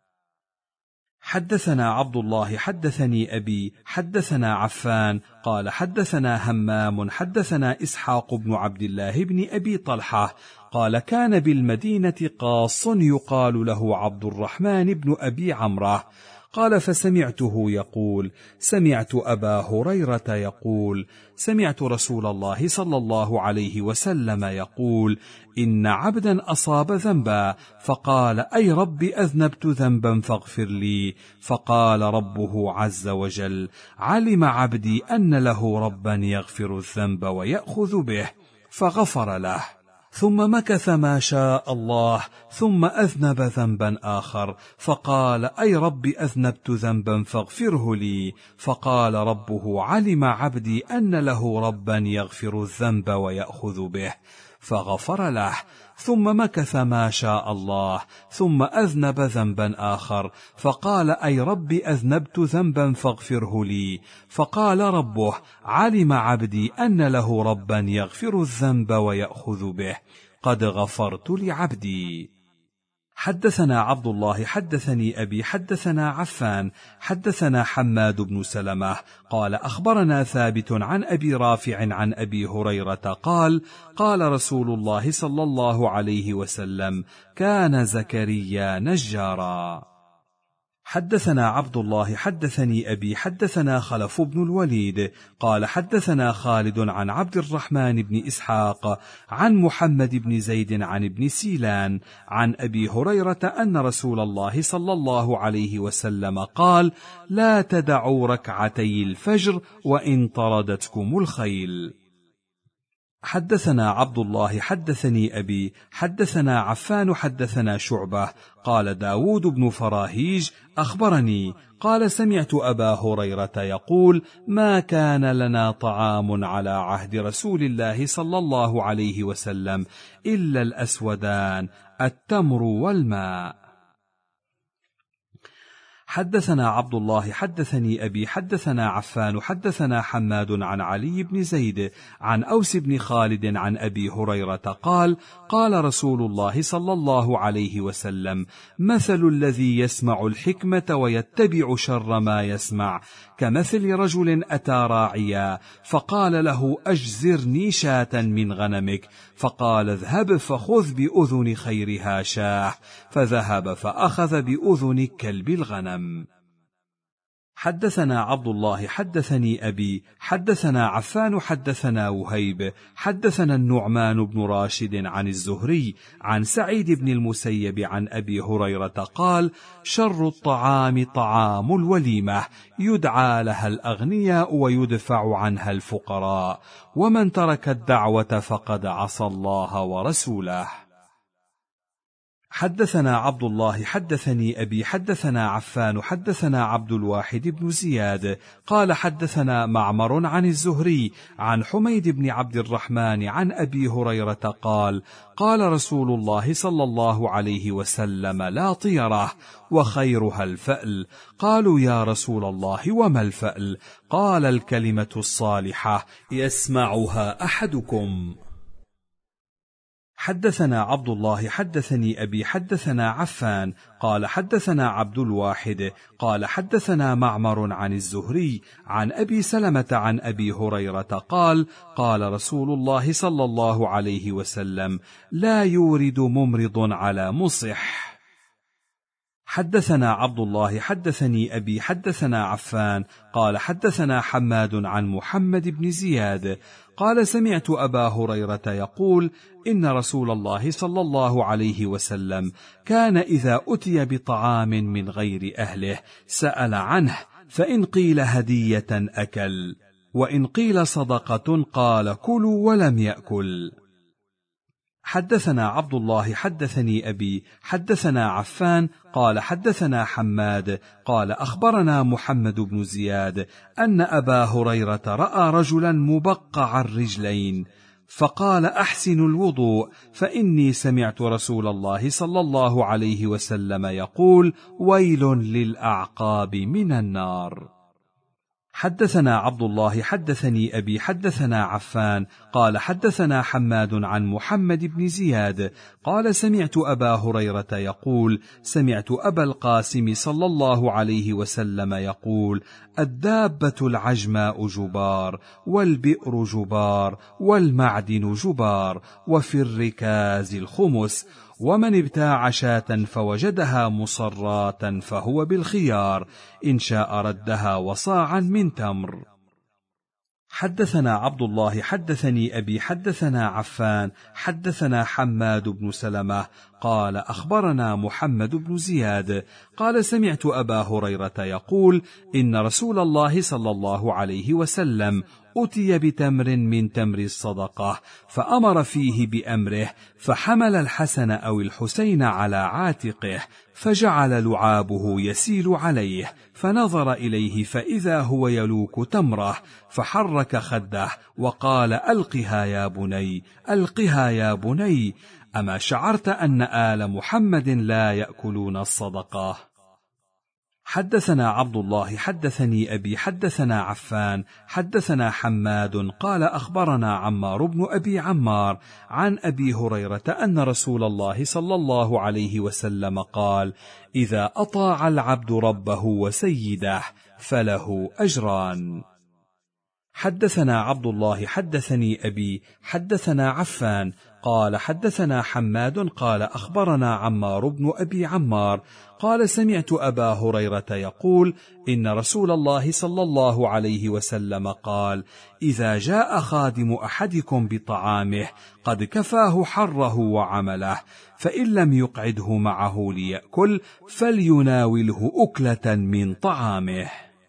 حدثنا عبد الله حدثني أبي حدثنا عفان قال حدثنا همام حدثنا إسحاق بن عبد الله بن أبي طلحة قال: كان بالمدينة قاص يقال له عبد الرحمن بن أبي عمرة قال: فسمعته يقول: سمعت أبا هريرة يقول: سمعت رسول الله صلى الله عليه وسلم يقول: إن عبدا أصاب ذنبا فقال: أي رب أذنبت ذنبا فاغفر لي، فقال ربه عز وجل: علم عبدي أن له ربا يغفر الذنب ويأخذ به، فغفر له، ثم مكث ما شاء الله، ثم أذنب ذنبا آخر فقال: أي رب أذنبت ذنبا فاغفره لي، فقال ربه: علم عبدي أن له ربا يغفر الذنب ويأخذ به، فغفر له، ثم مكث ما شاء الله، ثم أذنب ذنبا آخر فقال: أي رب أذنبت ذنبا فاغفره لي، فقال ربه: علم عبدي أن له ربا يغفر الذنب ويأخذ به، قد غفرت لعبدي. حدثنا عبد الله حدثني أبي حدثنا عفان حدثنا حماد بن سلمة قال أخبرنا ثابت عن أبي رافع عن أبي هريرة قال: قال رسول الله صلى الله عليه وسلم: كان زكريا نجارا. حدثنا عبد الله حدثني أبي حدثنا خلف بن الوليد قال حدثنا خالد عن عبد الرحمن بن إسحاق عن محمد بن زيد عن ابن سيلان عن أبي هريرة أن رسول الله صلى الله عليه وسلم قال: لا تدعوا ركعتي الفجر وإن طردتكم الخيل. حدثنا عبد الله حدثني أبي حدثنا عفان حدثنا شعبة قال داود بن فراهيج أخبرني قال: سمعت أبا هريرة يقول: ما كان لنا طعام على عهد رسول الله صلى الله عليه وسلم إلا الأسودان، التمر والماء. حدثنا عبد الله حدثني أبي حدثنا عفان حدثنا حماد عن علي بن زيد عن أوس بن خالد عن أبي هريرة قال: قال رسول الله صلى الله عليه وسلم: مثل الذي يسمع الحكمة ويتبع شر ما يسمع كمثل رجل أتى راعيا فقال له: أجزرني شاة من غنمك، فقال: اذهب فخذ بأذن خيرها شاه، فذهب فأخذ بأذن كلب الغنم. حدثنا عبد الله حدثني أبي حدثنا عفان حدثنا وهيب حدثنا النعمان بن راشد عن الزهري عن سعيد بن المسيب عن أبي هريرة قال: شر الطعام طعام الوليمة، يدعى لها الأغنياء ويدفع عنها الفقراء، ومن ترك الدعوة فقد عصى الله ورسوله. حدثنا عبد الله حدثني أبي حدثنا عفان حدثنا عبد الواحد بن زياد قال حدثنا معمر عن الزهري عن حميد بن عبد الرحمن عن أبي هريرة قال: قال رسول الله صلى الله عليه وسلم: لا طيرة وخيرها الفأل. قالوا: يا رسول الله وما الفأل؟ قال: الكلمة الصالحة يسمعها أحدكم. حدثنا عبد الله حدثني أبي حدثنا عفان قال حدثنا عبد الواحد قال حدثنا معمر عن الزهري عن أبي سلمة عن أبي هريرة قال: قال رسول الله صلى الله عليه وسلم: لا يورد ممرض على مصح. حدثنا عبد الله حدثني أبي حدثنا عفان قال حدثنا حماد عن محمد بن زياد قال: سمعت أبا هريرة يقول: إن رسول الله صلى الله عليه وسلم كان إذا أتي بطعام من غير أهله سأل عنه، فإن قيل هدية أكل، وإن قيل صدقة قال: كلوا ولم يأكل. حدثنا عبد الله حدثني أبي حدثنا عفان قال حدثنا حماد قال أخبرنا محمد بن زياد أن أبا هريرة رأى رجلا مبقع الرجلين فقال أحسنوا الوضوء فإني سمعت رسول الله صلى الله عليه وسلم يقول ويل للأعقاب من النار. حدثنا عبد الله حدثني أبي حدثنا عفان قال حدثنا حماد عن محمد بن زياد قال سمعت أبا هريرة يقول سمعت أبا القاسم صلى الله عليه وسلم يقول الدابة العجماء جبار والبئر جبار والمعدن جبار وفي الركاز الخمس ومن ابتاع شاة فوجدها مصراة فهو بالخيار إن شاء ردها وصاعا من تمر. حدثنا عبد الله حدثني أبي حدثنا عفان حدثنا حماد بن سلمة قال أخبرنا محمد بن زياد قال سمعت أبا هريرة يقول إن رسول الله صلى الله عليه وسلم أتي بتمر من تمر الصدقة فأمر فيه بأمره فحمل الحسن أو الحسين على عاتقه فجعل لعابه يسيل عليه فنظر إليه فإذا هو يلوك تمره فحرك خده وقال ألقها يا بني ألقها يا بني أما شعرت أن آل محمد لا يأكلون الصدقة. حدثنا عبد الله حدثني أبي حدثنا عفان حدثنا حماد قال أخبرنا عمار بن أبي عمار عن أبي هريرة أن رسول الله صلى الله عليه وسلم قال إذا أطاع العبد ربه وسيده فله أجران. حدثنا عبد الله حدثني أبي حدثنا عفان قال حدثنا حماد قال أخبرنا عمار بن أبي عمار قال سمعت أبا هريرة يقول إن رسول الله صلى الله عليه وسلم قال إذا جاء خادم أحدكم بطعامه قد كفاه حره وعمله فإن لم يقعده معه ليأكل فليناوله أكلة من طعامه.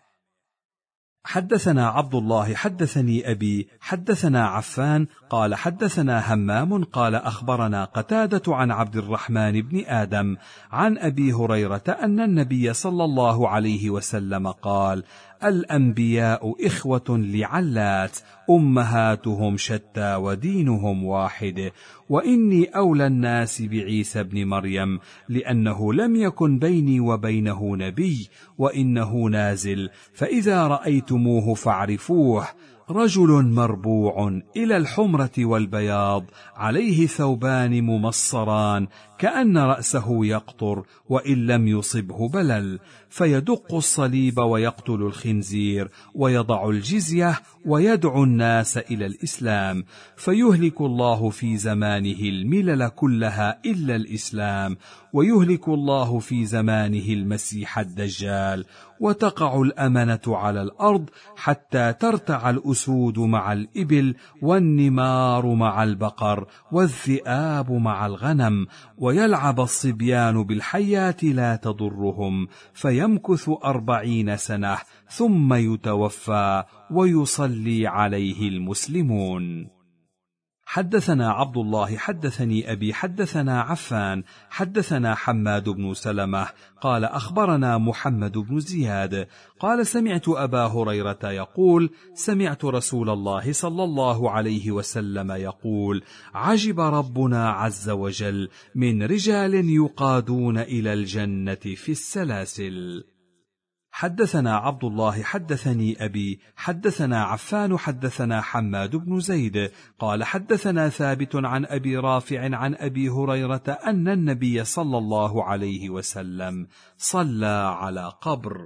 حدثنا عبد الله حدثني أبي حدثنا عفان قال حدثنا همام قال أخبرنا قتادة عن عبد الرحمن بن آدم عن أبي هريرة أن النبي صلى الله عليه وسلم قال الأنبياء إخوة لعلات أمهاتهم شتى ودينهم واحد وإني أولى الناس بعيسى بن مريم لأنه لم يكن بيني وبينه نبي وإنه نازل فإذا رأيتموه فاعرفوه رجل مربوع إلى الحمرة والبياض عليه ثوبان ممصران كأن رأسه يقطر وإن لم يصبه بلل فيدق الصليب ويقتل الخنزير ويضع الجزية ويدعو الناس إلى الإسلام فيهلك الله في زمانه الملل كلها إلا الإسلام ويهلك الله في زمانه المسيح الدجال وتقع الأمنة على الأرض حتى ترتع الأسود مع الإبل والنمار مع البقر والذئاب مع الغنم ويلعب الصبيان بالحيات لا تضرهم فيمكث 40 سنة ثم يتوفى ويصلي عليه المسلمون. حدثنا عبد الله حدثني أبي حدثنا عفان حدثنا حماد بن سلمة قال أخبرنا محمد بن زياد قال سمعت أبا هريرة يقول سمعت رسول الله صلى الله عليه وسلم يقول عجب ربنا عز وجل من رجال يقادون إلى الجنة في السلاسل. حدثنا عبد الله حدثني أبي حدثنا عفان حدثنا حماد بن زيد قال حدثنا ثابت عن أبي رافع عن أبي هريرة أن النبي صلى الله عليه وسلم صلى على قبر.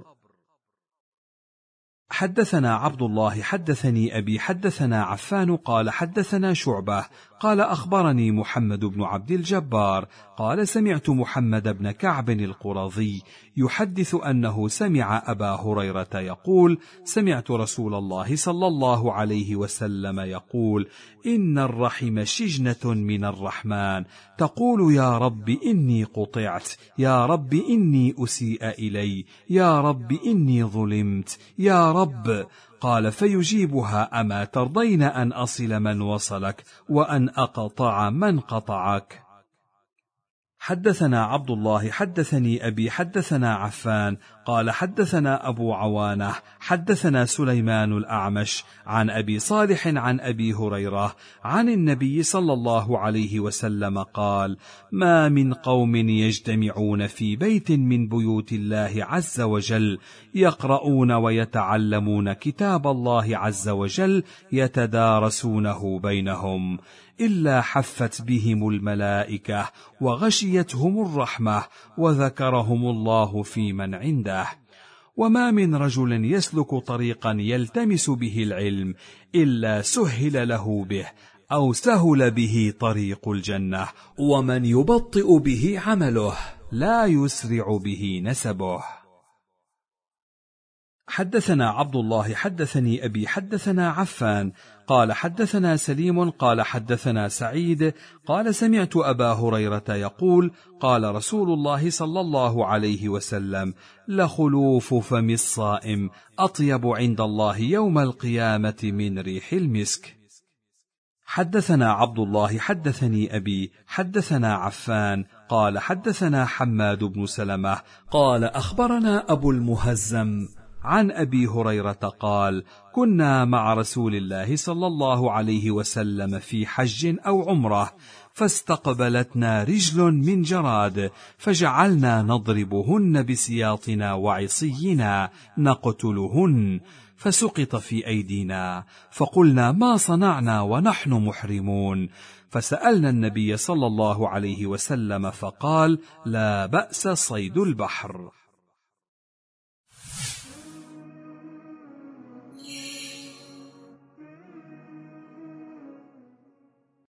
حدثنا عبد الله حدثني أبي حدثنا عفان قال حدثنا شعبة قال أخبرني محمد بن عبد الجبار قال سمعت محمد بن كعب القرظي يحدث أنه سمع أبا هريرة يقول سمعت رسول الله صلى الله عليه وسلم يقول إن الرحم شجنة من الرحمن تقول يا رب إني قطعت يا رب إني أسيء إلي يا رب إني ظلمت يا رب قال فيجيبها: أما ترضين أن أصل من وصلك وأن أقطع من قطعك؟ حدثنا عبد الله حدثني أبي حدثنا عفان قال حدثنا أبو عوانة حدثنا سليمان الأعمش عن أبي صالح عن أبي هريرة عن النبي صلى الله عليه وسلم قال: ما من قوم يجتمعون في بيت من بيوت الله عز وجل يقرؤون ويتعلمون كتاب الله عز وجل يتدارسونه بينهم إلا حفت بهم الملائكة وغشيتهم الرحمة وذكرهم الله في من عنده. وما من رجل يسلك طريقا يلتمس به العلم إلا سهل له به أو سهل به طريق الجنة، ومن يبطئ به عمله لا يسرع به نسبه. حدثنا عبد الله حدثني أبي حدثنا عفان قال حدثنا سليم قال حدثنا سعيد قال سمعت أبا هريرة يقول: قال رسول الله صلى الله عليه وسلم: لخلوف فم الصائم أطيب عند الله يوم القيامة من ريح المسك. حدثنا عبد الله حدثني أبي حدثنا عفان قال حدثنا حماد بن سلمة قال أخبرنا أبو المهزم عن أبي هريرة قال: كنا مع رسول الله صلى الله عليه وسلم في حج أو عمرة، فاستقبلتنا رجل من جراد، فجعلنا نضربهن بسياطنا وعصينا نقتلهن، فسقط في أيدينا، فقلنا: ما صنعنا ونحن محرمون؟ فسألنا النبي صلى الله عليه وسلم فقال: لا بأس، صيد البحر.